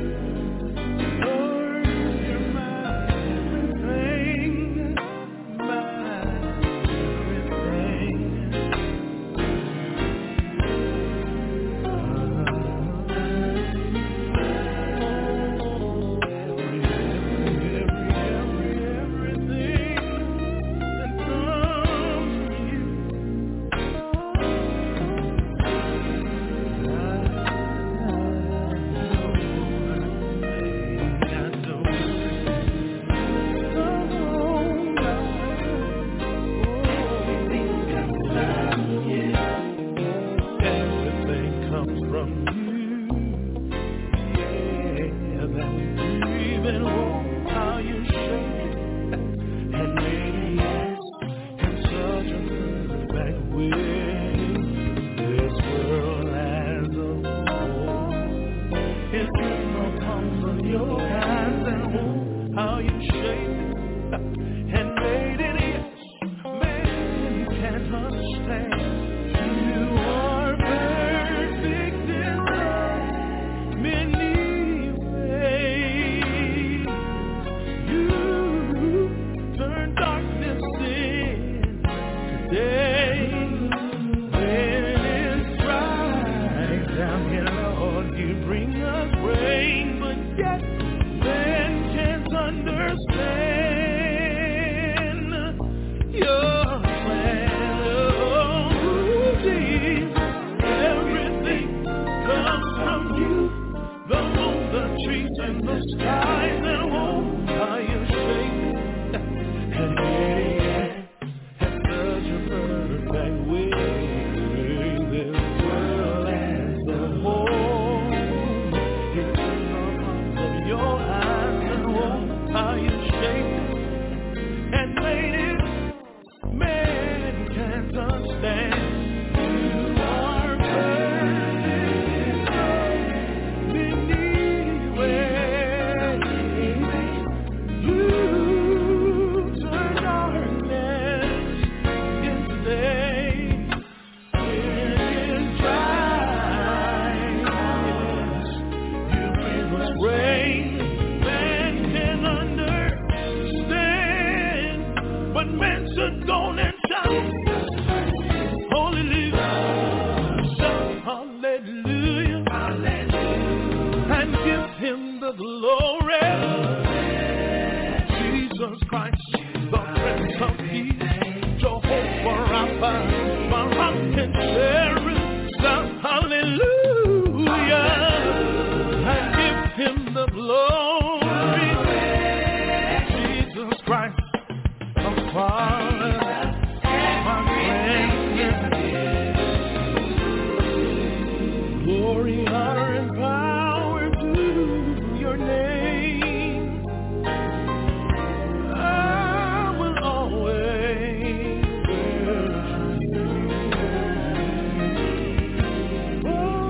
Lord, you're my everything, my everything. Every, every, every, everything that comes from you. Everything comes from you. Yeah, that's how you shaped it and made it. Yes, man can't understand. You are perfect in many ways. You turn darkness in today. When it's bright down here, Lord, you bring us rain, but yet man can't understand your plan. Oh, Jesus, everything comes from you. The moon, the trees, and the skies, and oh, how you shape it and made it in such a perfect way. This world as a whole, it's in the palm of your hands, and oh, how you shaped it and made it. Man can't understand. You are perfect in many ways. You turn darkness into day. When it's dry, yes, you bring us rain. Man can understand, but man should go and shout, hallelujah, shout hallelujah, hallelujah, and give him the glory. Jesus Christ, the Prince of Peace, Jehovah Rapha, my rock and cherub, shout hallelujah, and give him the glory. Jesus Christ, the Father, my friend. Glory, honor, and power to your name. I will always worship you. Oh,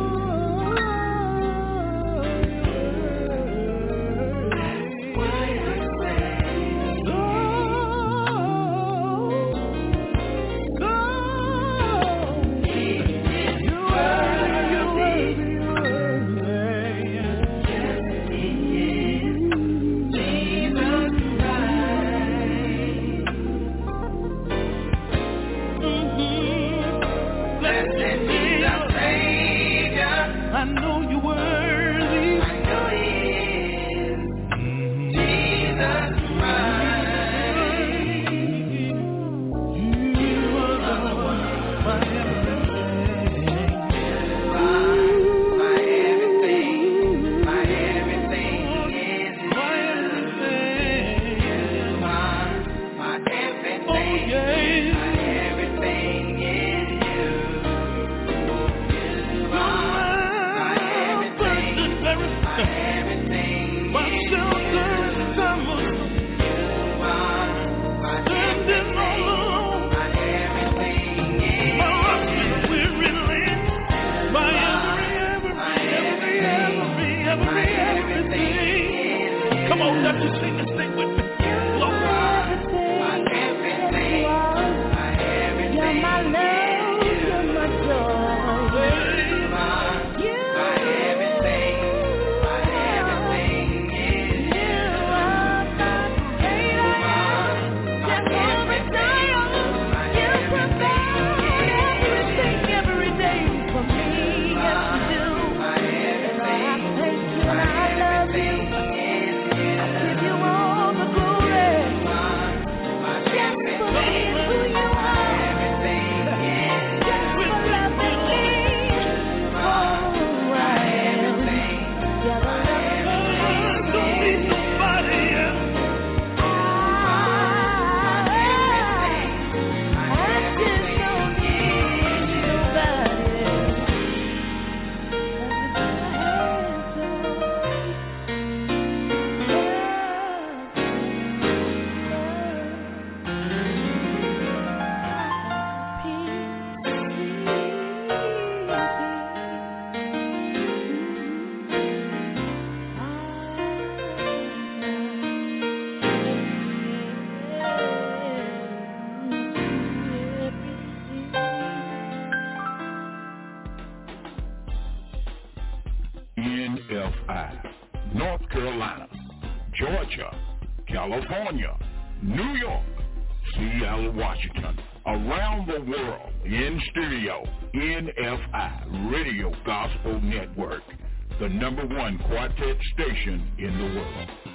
I know you're worthy. I know he is. Jesus Christ. You are the one, my everything. You are my everything. My everything is my everything. You are my everything. Oh, yeah. My everything is you. You are. My shelter in summer, standing all alone, my rock in weary land, my every, every, every, every, every, everything. Come on, let me sing and sing with me. Lord, my everything, my everything, you're my love, you're my joy. You N F I, North Carolina, Georgia, California, New York, Seattle, Washington, around the world in stereo, N F I Radio Gospel Network, the number one quartet station in the world.